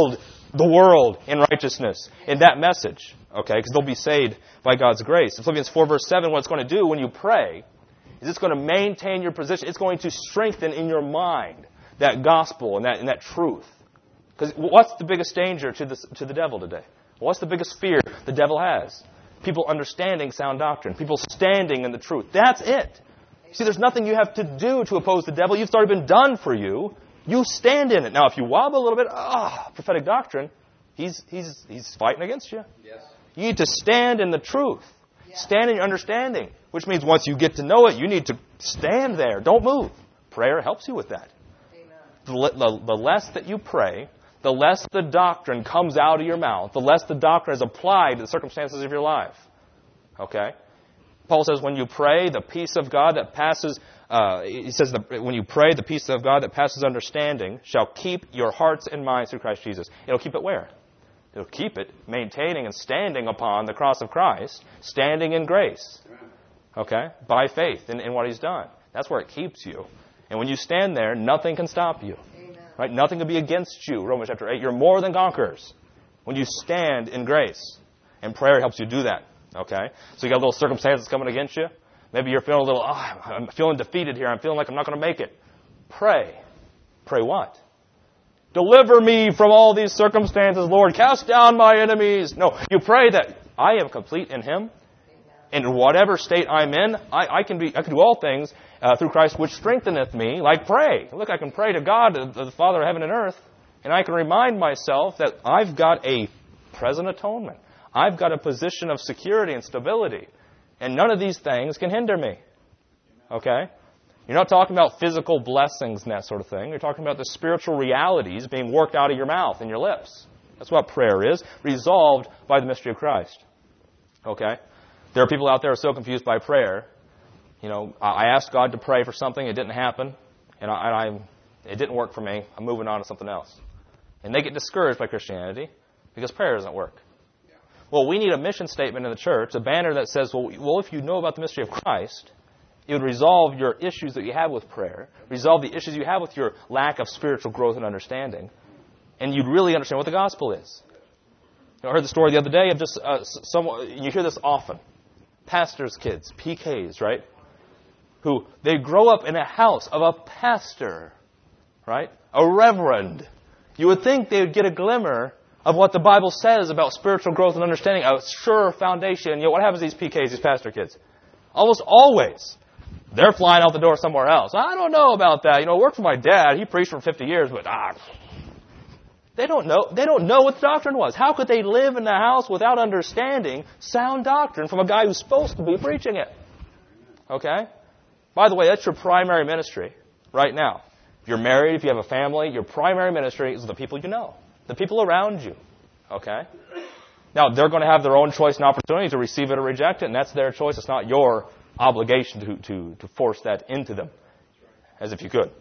the world in righteousness in that message. Okay, because they'll be saved by God's grace. In Philippians 4 verse 7, what it's going to do when you pray is it's going to maintain your position. It's going to strengthen in your mind that gospel and that truth. Because what's the biggest danger to the devil today? What's the biggest fear the devil has? People understanding sound doctrine. People standing in the truth. That's it. See, there's nothing you have to do to oppose the devil. It's already been done for you. You stand in it. Now, if you wobble a little bit, prophetic doctrine, he's fighting against you. Yes. You need to stand in the truth. Yeah. Stand in your understanding. Which means once you get to know it, you need to stand there. Don't move. Prayer helps you with that. Amen. The less that you pray, the less the doctrine comes out of your mouth, the less the doctrine is applied to the circumstances of your life. Okay? Paul says when you pray, the peace of God that passes, when you pray, the peace of God that passes understanding shall keep your hearts and minds through Christ Jesus. It'll keep it where? It'll keep it maintaining and standing upon the cross of Christ, standing in grace. Okay? By faith in what He's done. That's where it keeps you. And when you stand there, nothing can stop you. Right? Nothing can be against you. Romans chapter 8. You're more than conquerors when you stand in grace. And prayer helps you do that. Okay? So you got little circumstances coming against you. Maybe you're feeling a little, I'm feeling defeated here. I'm feeling like I'm not going to make it. Pray. Pray what? Deliver me from all these circumstances, Lord. Cast down my enemies. No, you pray that I am complete in Him. In whatever state I'm in, I can do all things through Christ which strengtheneth me. Like pray. Look, I can pray to God, the Father of heaven and earth, and I can remind myself that I've got a present atonement. I've got a position of security and stability. And none of these things can hinder me. Okay? You're not talking about physical blessings and that sort of thing. You're talking about the spiritual realities being worked out of your mouth and your lips. That's what prayer is, resolved by the mystery of Christ. Okay? There are people out there who are so confused by prayer. You know, I asked God to pray for something, it didn't happen, and it didn't work for me. I'm moving on to something else. And they get discouraged by Christianity because prayer doesn't work. Well, we need a mission statement in the church, a banner that says, well, if you know about the mystery of Christ, it would resolve your issues that you have with prayer, resolve the issues you have with your lack of spiritual growth and understanding, and you'd really understand what the gospel is. You know, I heard the story the other day of just someone, you hear this often, pastors' kids, PKs, right? Who, they grow up in a house of a pastor, right? A reverend. You would think they would get a glimmer of what the Bible says about spiritual growth and understanding, a sure foundation. You know, what happens to these PKs, these pastor kids? Almost always, they're flying out the door somewhere else. I don't know about that. You know, it worked for my dad. He preached for 50 years, but they don't know. They don't know what the doctrine was. How could they live in the house without understanding sound doctrine from a guy who's supposed to be preaching it? Okay? By the way, that's your primary ministry right now. If you're married, if you have a family, your primary ministry is the people you know. The people around you, okay? Now, they're going to have their own choice and opportunity to receive it or reject it, and that's their choice. It's not your obligation to force that into them, as if you could.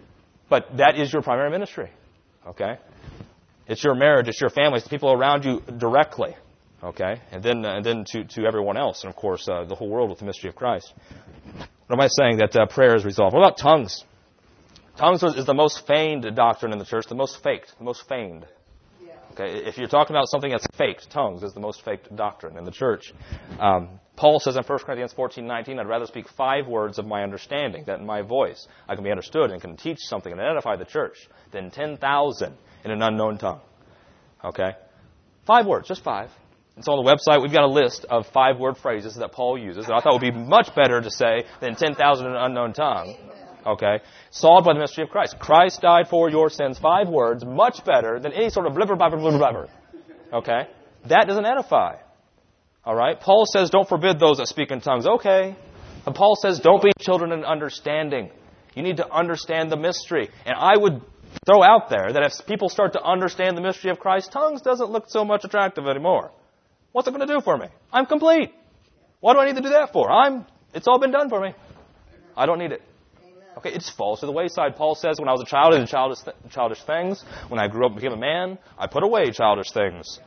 But that is your primary ministry, okay? It's your marriage, it's your family, it's the people around you directly, okay? And then to everyone else, and of course, the whole world with the mystery of Christ. What am I saying? That prayer is resolved. What about tongues? Tongues is the most feigned doctrine in the church, the most faked, the most feigned. Okay, if you're talking about something that's faked, tongues is the most faked doctrine in the church. Paul says in 1 Corinthians 14:19, I'd rather speak 5 words of my understanding, that in my voice I can be understood and can teach something and edify the church, than 10,000 in an unknown tongue. Okay? 5 words, just 5. It's on the website. We've got a list of 5-word phrases that Paul uses that I thought would be much better to say than 10,000 in an unknown tongue. Okay? Solved by the mystery of Christ. Christ died for your sins. 5 words, much better than any sort of blibber, blabber, blibber, blabber. Okay? That doesn't edify. Alright? Paul says, don't forbid those that speak in tongues. Okay. And Paul says, don't be children in understanding. You need to understand the mystery. And I would throw out there that if people start to understand the mystery of Christ, tongues doesn't look so much attractive anymore. What's it going to do for me? I'm complete. What do I need to do that for? It's all been done for me. I don't need it. Okay, it just falls to the wayside. Paul says, when I was a child, I did childish things. When I grew up and became a man, I put away childish things.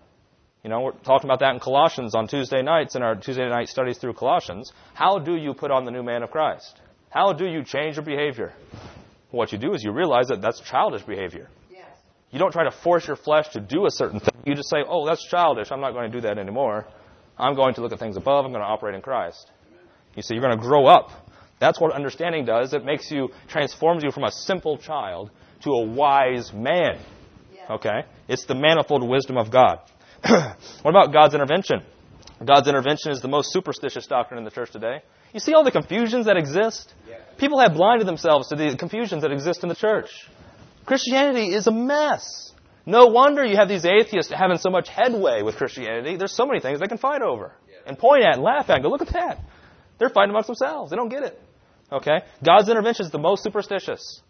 You know, we're talking about that in Colossians on Tuesday nights in our Tuesday night studies through Colossians. How do you put on the new man of Christ? How do you change your behavior? What you do is you realize that that's childish behavior. Yes. You don't try to force your flesh to do a certain thing. You just say, oh, that's childish. I'm not going to do that anymore. I'm going to look at things above. I'm going to operate in Christ. You see, you're going to grow up. That's what understanding does. It transforms you from a simple child to a wise man. Okay? It's the manifold wisdom of God. What about God's intervention? God's intervention is the most superstitious doctrine in the church today. You see all the confusions that exist? People have blinded themselves to the confusions that exist in the church. Christianity is a mess. No wonder you have these atheists having so much headway with Christianity. There's so many things they can fight over and point at and laugh at and go, look at that. They're fighting amongst themselves. They don't get it. Okay? God's intervention is the most superstitious.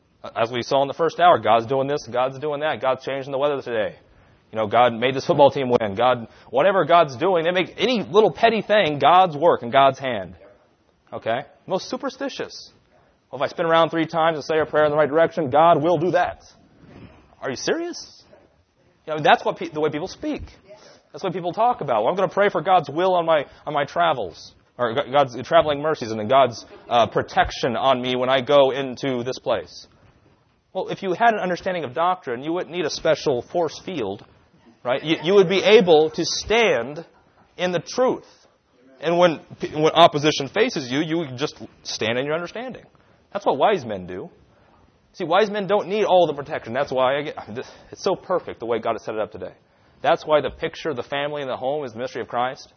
As we saw in the first hour, God's doing this, God's doing that. God's changing the weather today. God made this football team win. Whatever God's doing, they make any little petty thing God's work in God's hand. Okay? Most superstitious. Well, if I spin around 3 times and say a prayer in the right direction, God will do that. Are you serious? That's the way people speak. That's what people talk about. Well, I'm going to pray for God's will on my travels, or God's traveling mercies, and then God's protection on me when I go into this place. Well, if you had an understanding of doctrine, you wouldn't need a special force field, right? You would be able to stand in the truth. And when opposition faces you, you just stand in your understanding. That's what wise men do. See, wise men don't need all the protection. That's why it's so perfect the way God has set it up today. That's why the picture of the family and the home is the mystery of Christ.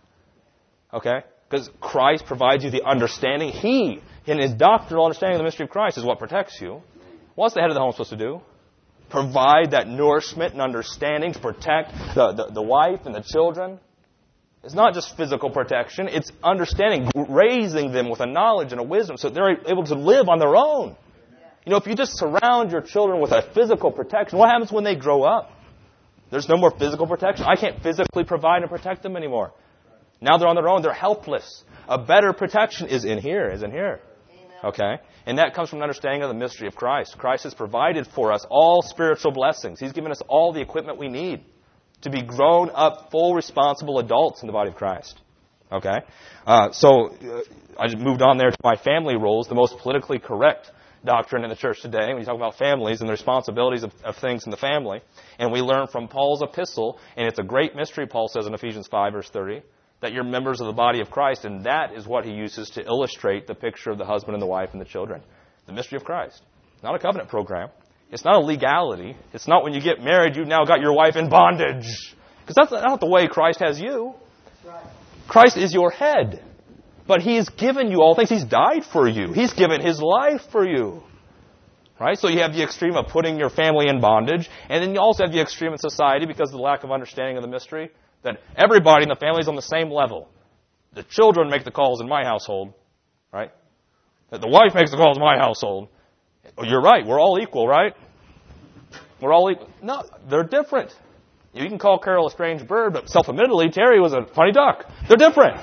Okay? Because Christ provides you the understanding. He, in His doctrinal understanding of the mystery of Christ, is what protects you. What's the head of the home supposed to do? Provide that nourishment and understanding to protect the wife and the children. It's not just physical protection. It's understanding, raising them with a knowledge and a wisdom so they're able to live on their own. If you just surround your children with a physical protection, what happens when they grow up? There's no more physical protection. I can't physically provide and protect them anymore. Now they're on their own. They're helpless. A better protection is in here. Okay? And that comes from an understanding of the mystery of Christ. Christ has provided for us all spiritual blessings. He's given us all the equipment we need to be grown up, full, responsible adults in the body of Christ. Okay? So I just moved on there to my family roles, the most politically correct doctrine in the church today. When you talk about families and the responsibilities of things in the family. And we learn from Paul's epistle, and it's a great mystery, Paul says in Ephesians 5, verse 30, that you're members of the body of Christ, and that is what he uses to illustrate the picture of the husband and the wife and the children. The mystery of Christ. It's not a covenant program. It's not a legality. It's not when you get married, you've now got your wife in bondage. Because that's not the way Christ has you. Christ is your head. But He's given you all things. He's died for you. He's given His life for you. Right? So you have the extreme of putting your family in bondage. And then you also have the extreme in society because of the lack of understanding of the mystery. That everybody in the family is on the same level. The children make the calls in my household. Right? That the wife makes the calls in my household. Oh, you're right. We're all equal, right? We're all equal. No, they're different. You can call Carol a strange bird, but self-admittedly, Terry was a funny duck. They're different.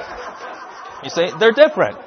You see, they're different.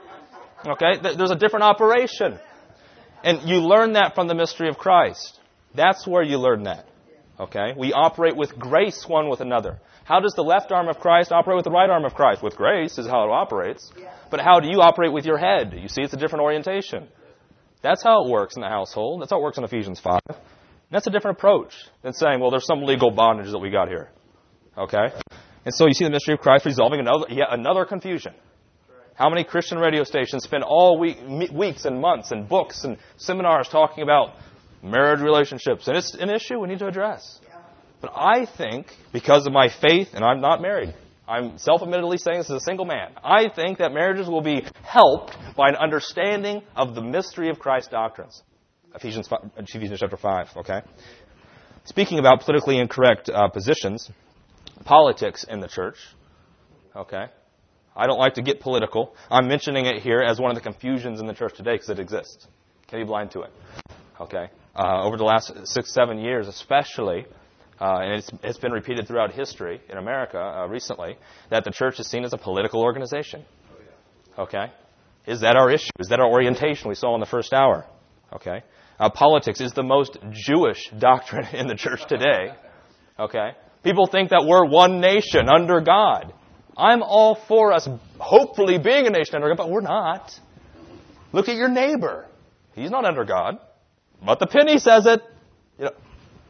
Okay? There's a different operation. And you learn that from the mystery of Christ. That's where you learn that. Okay? We operate with grace one with another. How does the left arm of Christ operate with the right arm of Christ? With grace is how it operates. But how do you operate with your head? You see, it's a different orientation. That's how it works in the household. That's how it works in Ephesians 5. And that's a different approach than saying, well, there's some legal bondage that we got here. Okay? And so you see the mystery of Christ resolving yet another confusion. How many Christian radio stations spend all weeks and months and books and seminars talking about marriage relationships? And it's an issue we need to address. But I think, because of my faith, and I'm not married, I'm self-admittedly saying this as a single man, I think that marriages will be helped by an understanding of the mystery of Christ's doctrines. Ephesians chapter 5, okay? Speaking about politically incorrect positions, politics in the church, okay? I don't like to get political. I'm mentioning it here as one of the confusions in the church today because it exists. Can't be blind to it, okay? Over the last 6-7 years especially, and it's been repeated throughout history in America recently, that the church is seen as a political organization. Okay? Is that our issue? Is that our orientation we saw in the first hour? Okay? Politics is the most Jewish doctrine in the church today. Okay? People think that we're one nation under God. I'm all for us hopefully being a nation under God, but we're not. Look at your neighbor. He's not under God. But the penny says it.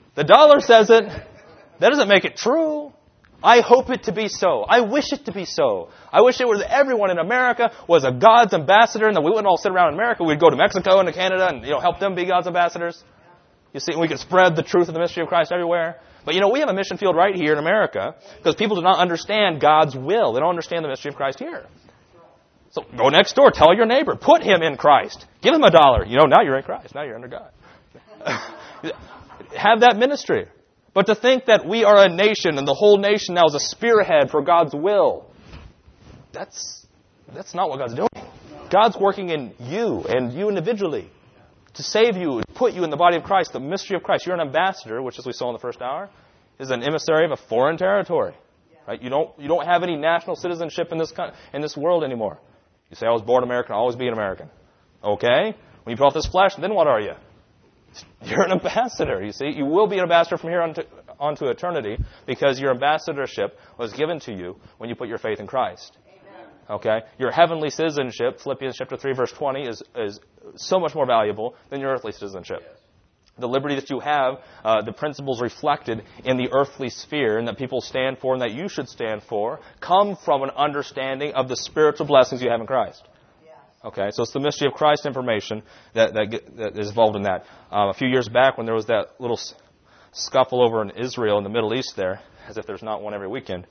The dollar says it. That doesn't make it true. I hope it to be so. I wish it to be so. I wish it was everyone in America was a God's ambassador, and that we wouldn't all sit around in America. We'd go to Mexico and to Canada and help them be God's ambassadors. You see, we could spread the truth of the mystery of Christ everywhere. But we have a mission field right here in America because people do not understand God's will. They don't understand the mystery of Christ here. So go next door. Tell your neighbor. Put him in Christ. Give him $1. Now you're in Christ. Now you're under God. Have that ministry. But to think that we are a nation and the whole nation now is a spearhead for God's will, that's not what God's doing. God's working in you and you individually to save you, to put you in the body of Christ, the mystery of Christ. You're an ambassador, which, as we saw in the first hour, is an emissary of a foreign territory. Right? You don't have any national citizenship in this world anymore. You say, I was born American, I'll always be an American. Okay. When you put off this flesh, then what are you? You're an ambassador, you see. You will be an ambassador from here onto eternity because your ambassadorship was given to you when you put your faith in Christ. Amen. Okay? Your heavenly citizenship, Philippians chapter 3, verse 20, is so much more valuable than your earthly citizenship. Yes. The liberty that you have, the principles reflected in the earthly sphere and that people stand for and that you should stand for, come from an understanding of the spiritual blessings you have in Christ. Okay, so it's the mystery of Christ information that is involved in that. A few years back when there was that little scuffle over in Israel in the Middle East there, as if there's not one every weekend,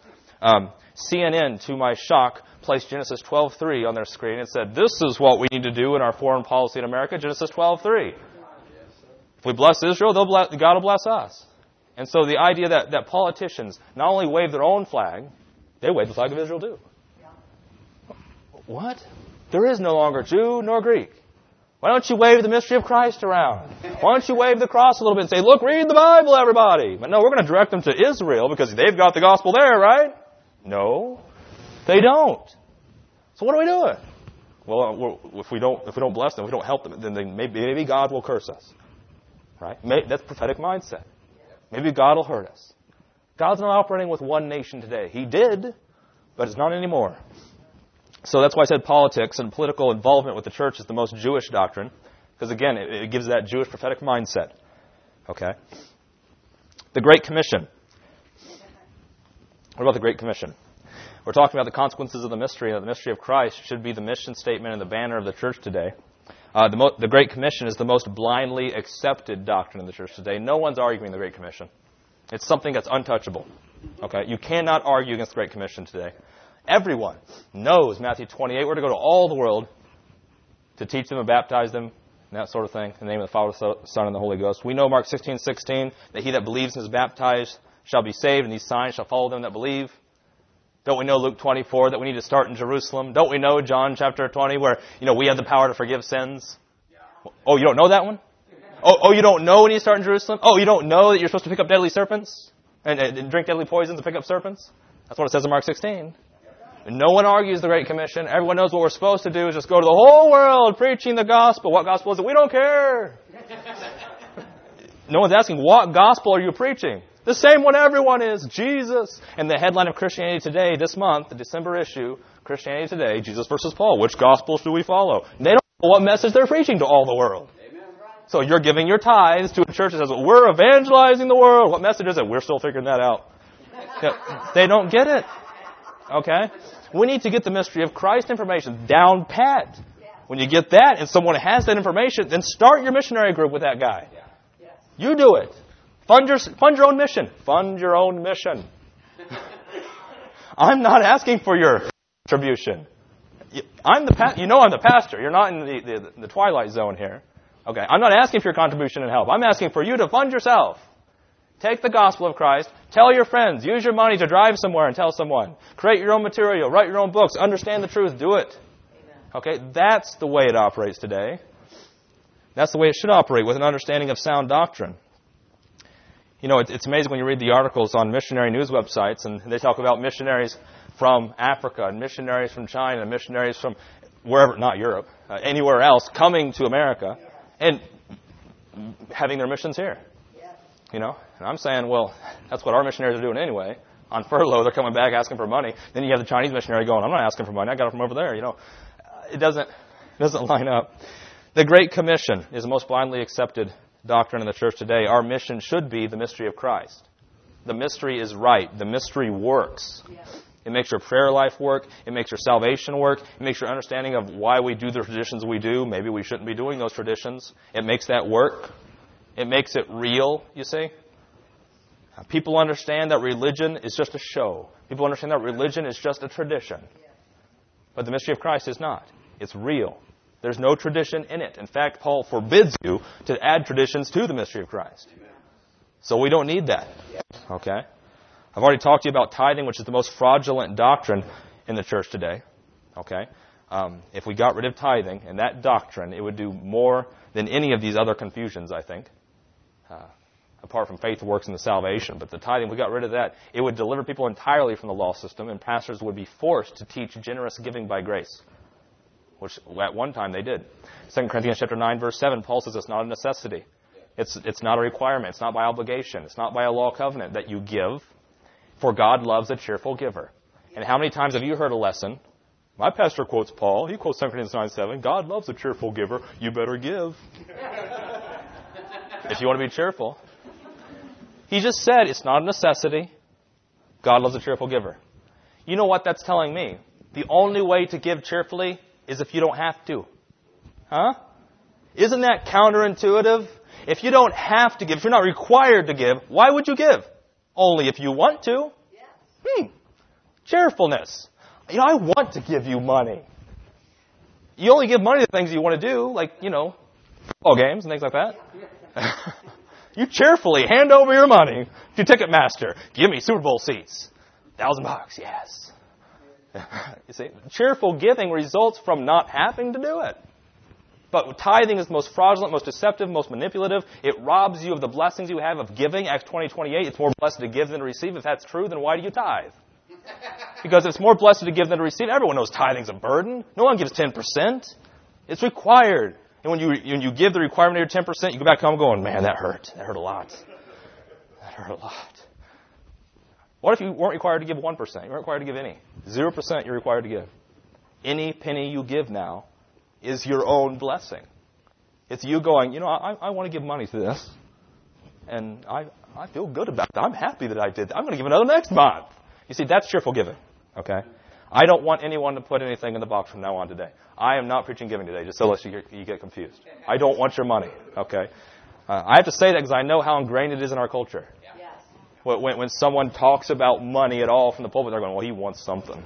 CNN, to my shock, placed Genesis 12:3 on their screen and said, this is what we need to do in our foreign policy in America, Genesis 12:3. If we bless Israel, God will bless us. And so the idea that politicians not only wave their own flag, they wave the flag of Israel too. What? There is no longer Jew nor Greek. Why don't you wave the mystery of Christ around? Why don't you wave the cross a little bit and say, look, read the Bible, everybody. But no, we're going to direct them to Israel because they've got the gospel there, right? No, they don't. So what are we doing? Well, if we don't bless them, if we don't help them, then maybe God will curse us. Right? That's prophetic mindset. Maybe God will hurt us. God's not operating with one nation today. He did, but it's not anymore. So that's why I said politics and political involvement with the church is the most Jewish doctrine. Because again, it gives that Jewish prophetic mindset. Okay? The Great Commission. What about the Great Commission? We're talking about the consequences of the mystery, and the mystery of Christ should be the mission statement and the banner of the church today. The Great Commission is the most blindly accepted doctrine in the church today. No one's arguing the Great Commission. It's something that's untouchable. Okay? You cannot argue against the Great Commission today. Everyone knows Matthew 28. We're to go to all the world to teach them and baptize them and that sort of thing in the name of the Father, Son, and the Holy Ghost. We know Mark 16:16 that he that believes and is baptized shall be saved, and these signs shall follow them that believe. Don't we know Luke 24 that we need to start in Jerusalem? Don't we know John chapter 20 where we have the power to forgive sins? Oh, you don't know that one? Oh, you don't know when you start in Jerusalem? Oh, you don't know that you're supposed to pick up deadly serpents and drink deadly poisons and pick up serpents? That's what it says in Mark 16. No one argues the Great Commission. Everyone knows what we're supposed to do is just go to the whole world preaching the gospel. What gospel is it? We don't care. No one's asking, what gospel are you preaching? The same one everyone is, Jesus. And the headline of Christianity Today this month, the December issue, Christianity Today, Jesus versus Paul. Which gospel should we follow? They don't know what message they're preaching to all the world. So you're giving your tithes to a church that says, we're evangelizing the world. What message is it? We're still figuring that out. They don't get it. Okay? We need to get the mystery of Christ information down pat. When you get that and someone has that information, then start your missionary group with that guy. You do it. Fund your own mission. Fund your own mission. I'm not asking for your contribution. I'm the pastor. You're not in the twilight zone here. Okay, I'm not asking for your contribution and help. I'm asking for you to fund yourself. Take the gospel of Christ. Tell your friends. Use your money to drive somewhere and tell someone. Create your own material. Write your own books. Understand the truth. Do it. Okay, that's the way it operates today. That's the way it should operate, with an understanding of sound doctrine. It's amazing when you read the articles on missionary news websites, and they talk about missionaries from Africa and missionaries from China and missionaries from wherever, not Europe, anywhere else, coming to America and having their missions here. And I'm saying, well, that's what our missionaries are doing anyway. On furlough, they're coming back asking for money. Then you have the Chinese missionary going, I'm not asking for money. I got it from over there. It doesn't line up. The Great Commission is the most blindly accepted doctrine in the church today, our mission should be the mystery of Christ. The mystery is right. The mystery works. It makes your prayer life work. It makes your salvation work. It makes your understanding of why we do the traditions we do. Maybe we shouldn't be doing those traditions. It makes that work. It makes it real, you see. People understand that religion is just a show. People understand that religion is just a tradition. But the mystery of Christ is not. It's real. There's no tradition in it. In fact, Paul forbids you to add traditions to the mystery of Christ. So we don't need that. Okay? I've already talked to you about tithing, which is the most fraudulent doctrine in the church today. Okay? If we got rid of tithing and that doctrine, it would do more than any of these other confusions, I think. Apart from faith, works, and the salvation. But the tithing, we got rid of that. It would deliver people entirely from the law system, and pastors would be forced to teach generous giving by grace, which at one time they did. 2 Corinthians chapter 9, verse 7, Paul says it's not a necessity. It's not a requirement. It's not by obligation. It's not by a law covenant that you give, for God loves a cheerful giver. And how many times have you heard a lesson? My pastor quotes Paul. He quotes 2 Corinthians 9, 7. God loves a cheerful giver. You better give. If you want to be cheerful. He just said it's not a necessity. God loves a cheerful giver. You know what that's telling me? The only way to give cheerfully is if you don't have to. Huh? Isn't that counterintuitive? If you don't have to give, if you're not required to give, why would you give? Only if you want to. Cheerfulness. I want to give you money. You only give money to things you want to do, like, football games and things like that. You cheerfully hand over your money to Ticketmaster. Give me Super Bowl seats. $1,000, yes. You see, cheerful giving results from not having to do it. But tithing is the most fraudulent, most deceptive, most manipulative. It robs you of the blessings you have of giving. Acts 20:28, it's more blessed to give than to receive. If that's true, then why do you tithe? Because it's more blessed to give than to receive. Everyone knows tithing's a burden. No one gives 10%. It's required. And when you give the requirement of your 10%, you go back home going, man, that hurt. That hurt a lot. That hurt a lot. What if you weren't required to give 1%? You weren't required to give any. 0% you're required to give. Any penny you give now is your own blessing. It's you going, I want to give money to this. And I feel good about it. I'm happy that I did that. I'm going to give another next month. You see, that's cheerful giving. Okay? I don't want anyone to put anything in the box from now on today. I am not preaching giving today, just so lest you get confused. I don't want your money. Okay? I have to say that because I know how ingrained it is in our culture. Yes. When someone talks about money at all from the pulpit, they're going, well, he wants something.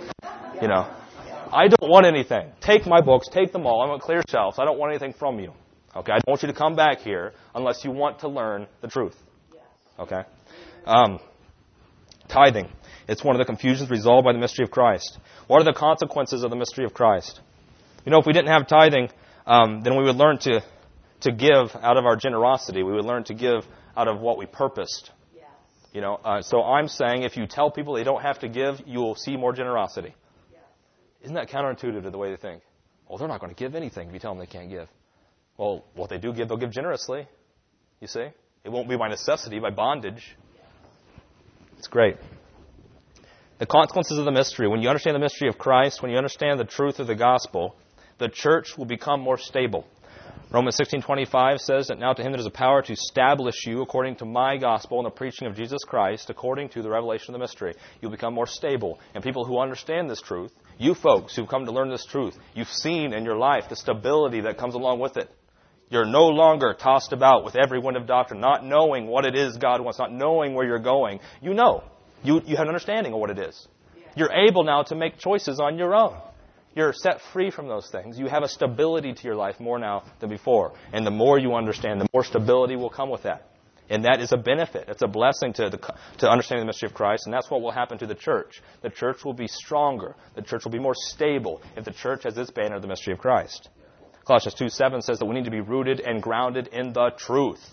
I don't want anything. Take my books. Take them all. I want clear shelves. I don't want anything from you. Okay? I don't want you to come back here unless you want to learn the truth. Okay? Tithing. It's one of the confusions resolved by the mystery of Christ. What are the consequences of the mystery of Christ? If we didn't have tithing, then we would learn to give out of our generosity. We would learn to give out of what we purposed. Yes. So I'm saying if you tell people they don't have to give, you will see more generosity. Yes. Isn't that counterintuitive to the way they think? Well, they're not going to give anything if you tell them they can't give. Well, what they do give, they'll give generously. You see? It won't be by necessity, by bondage. It's great. The consequences of the mystery. When you understand the mystery of Christ, when you understand the truth of the gospel, the church will become more stable. Romans 16:25 says that now to him there is a power to establish you according to my gospel and the preaching of Jesus Christ, according to the revelation of the mystery. You'll become more stable. And people who understand this truth, you folks who've come to learn this truth, you've seen in your life the stability that comes along with it. You're no longer tossed about with every wind of doctrine, not knowing what it is God wants, not knowing where you're going. You know. You have an understanding of what it is. You're able now to make choices on your own. You're set free from those things. You have a stability to your life more now than before. And the more you understand, the more stability will come with that. And that is a benefit. It's a blessing to understanding the mystery of Christ. And that's what will happen to the church. The church will be stronger. The church will be more stable if the church has its banner of the mystery of Christ. Colossians 2:7 says that we need to be rooted and grounded in the truth.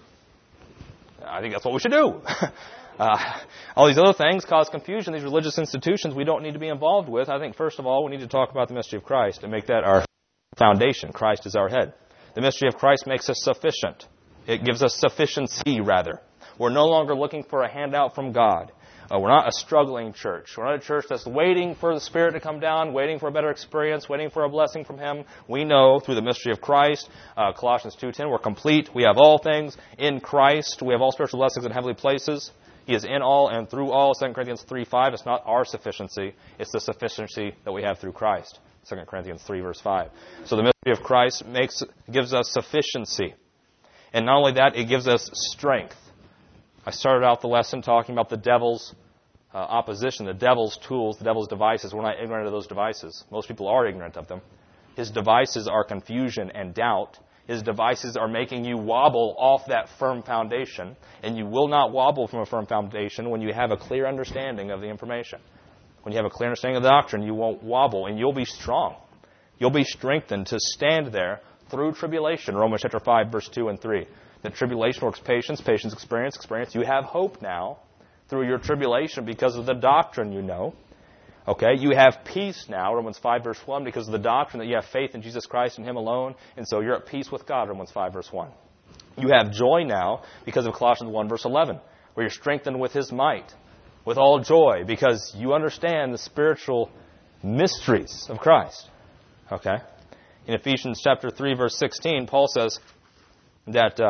I think that's what we should do. All these other things cause confusion. These religious institutions we don't need to be involved with. I think, first of all, we need to talk about the mystery of Christ and make that our foundation. Christ is our head. The mystery of Christ makes us sufficient. It gives us sufficiency, rather. We're no longer looking for a handout from God. We're not a struggling church. We're not a church that's waiting for the Spirit to come down, waiting for a better experience, waiting for a blessing from Him. We know through the mystery of Christ, Colossians 2:10, we're complete. We have all things in Christ. We have all spiritual blessings in heavenly places. He is in all and through all. 2 Corinthians 3:5, it's not our sufficiency. It's the sufficiency that we have through Christ. 2 Corinthians 3, verse 5. So the mystery of Christ gives us sufficiency. And not only that, it gives us strength. I started out the lesson talking about the devil's opposition, the devil's tools, the devil's devices. We're not ignorant of those devices. Most people are ignorant of them. His devices are confusion and doubt. His devices are making you wobble off that firm foundation. And you will not wobble from a firm foundation when you have a clear understanding of the information. When you have a clear understanding of the doctrine, you won't wobble and you'll be strong. You'll be strengthened to stand there through tribulation. Romans chapter 5, verse 2 and 3. The tribulation works patience, patience experience, experience. You have hope now through your tribulation because of the doctrine you know. Okay, you have peace now, Romans 5, verse 1, because of the doctrine that you have faith in Jesus Christ and Him alone, and so you're at peace with God, Romans 5, verse 1. You have joy now because of Colossians 1, verse 11, where you're strengthened with His might, with all joy, because you understand the spiritual mysteries of Christ. Okay? In Ephesians chapter 3, verse 16, Paul says that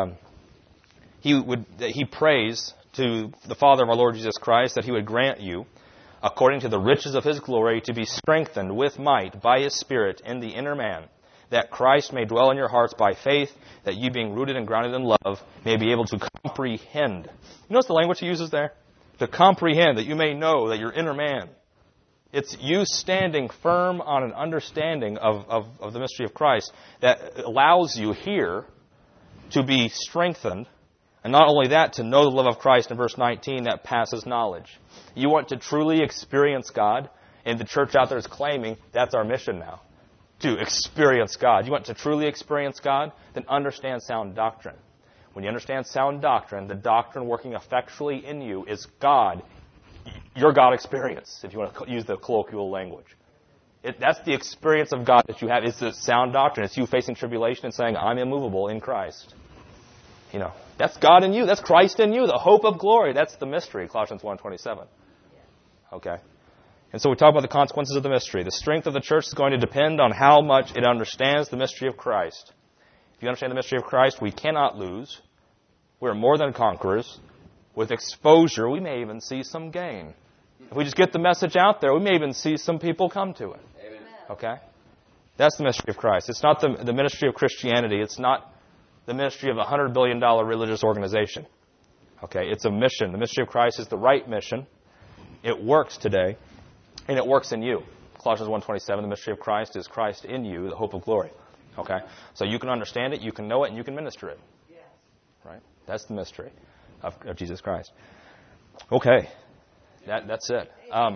he prays to the Father of our Lord Jesus Christ that He would grant you, according to the riches of His glory, to be strengthened with might by His Spirit in the inner man, that Christ may dwell in your hearts by faith, that you, being rooted and grounded in love, may be able to comprehend. You notice the language he uses there? To comprehend, that you may know that your inner man. It's you standing firm on an understanding of the mystery of Christ that allows you here to be strengthened. And not only that, to know the love of Christ in verse 19 that passes knowledge. You want to truly experience God, and the church out there is claiming that's our mission now, to experience God. You want to truly experience God? Then understand sound doctrine. When you understand sound doctrine, the doctrine working effectually in you is God, your God experience, if you want to use the colloquial language. That's the experience of God that you have. It's the sound doctrine. It's you facing tribulation and saying, I'm immovable in Christ. You know, that's God in you. That's Christ in you, the hope of glory. That's the mystery, Colossians 1:27. Okay? And so we talk about the consequences of the mystery. The strength of the church is going to depend on how much it understands the mystery of Christ. If you understand the mystery of Christ, we cannot lose. We're more than conquerors. With exposure, we may even see some gain. If we just get the message out there, we may even see some people come to it. Amen. Okay? That's the mystery of Christ. It's not the ministry of Christianity. It's not the ministry of a $100 billion religious organization. Okay? It's a mission. The mystery of Christ is the right mission. It works today, and it works in you. Colossians 1:27, the mystery of Christ is Christ in you, the hope of glory. Okay? So you can understand it, you can know it, and you can minister it. Yes. Right? That's the mystery of Jesus Christ. Okay. That's it.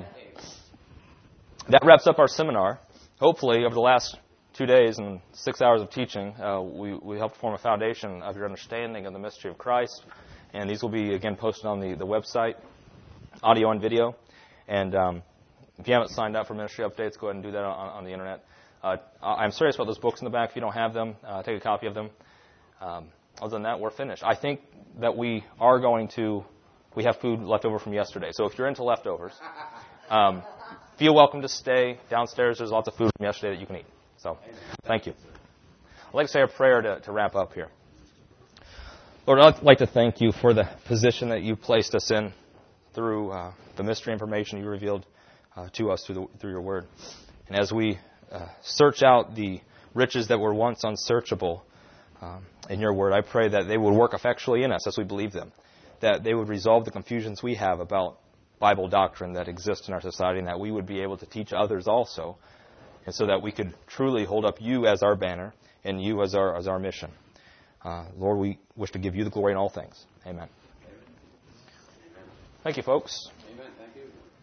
That wraps up our seminar. Hopefully, over the last 2 days and 6 hours of teaching, we helped form a foundation of your understanding of the mystery of Christ. And these will be, again, posted on the website, audio and video. And if you haven't signed up for ministry updates, go ahead and do that on the Internet. I'm serious about those books in the back. If you don't have them, take a copy of them. Other than that, we're finished. I think that we have food left over from yesterday. So if you're into leftovers, feel welcome to stay. Downstairs, there's lots of food from yesterday that you can eat. So, thank you. I'd like to say a prayer to wrap up here. Lord, I'd like to thank you for the position that you placed us in through the mystery information you revealed to us through your word. And as we search out the riches that were once unsearchable in your word, I pray that they would work effectually in us as we believe them, that they would resolve the confusions we have about Bible doctrine that exists in our society, and that we would be able to teach others also, and so that we could truly hold up you as our banner and you as our mission. Lord, we wish to give you the glory in all things. Amen. Thank you, folks. Amen. Thank you.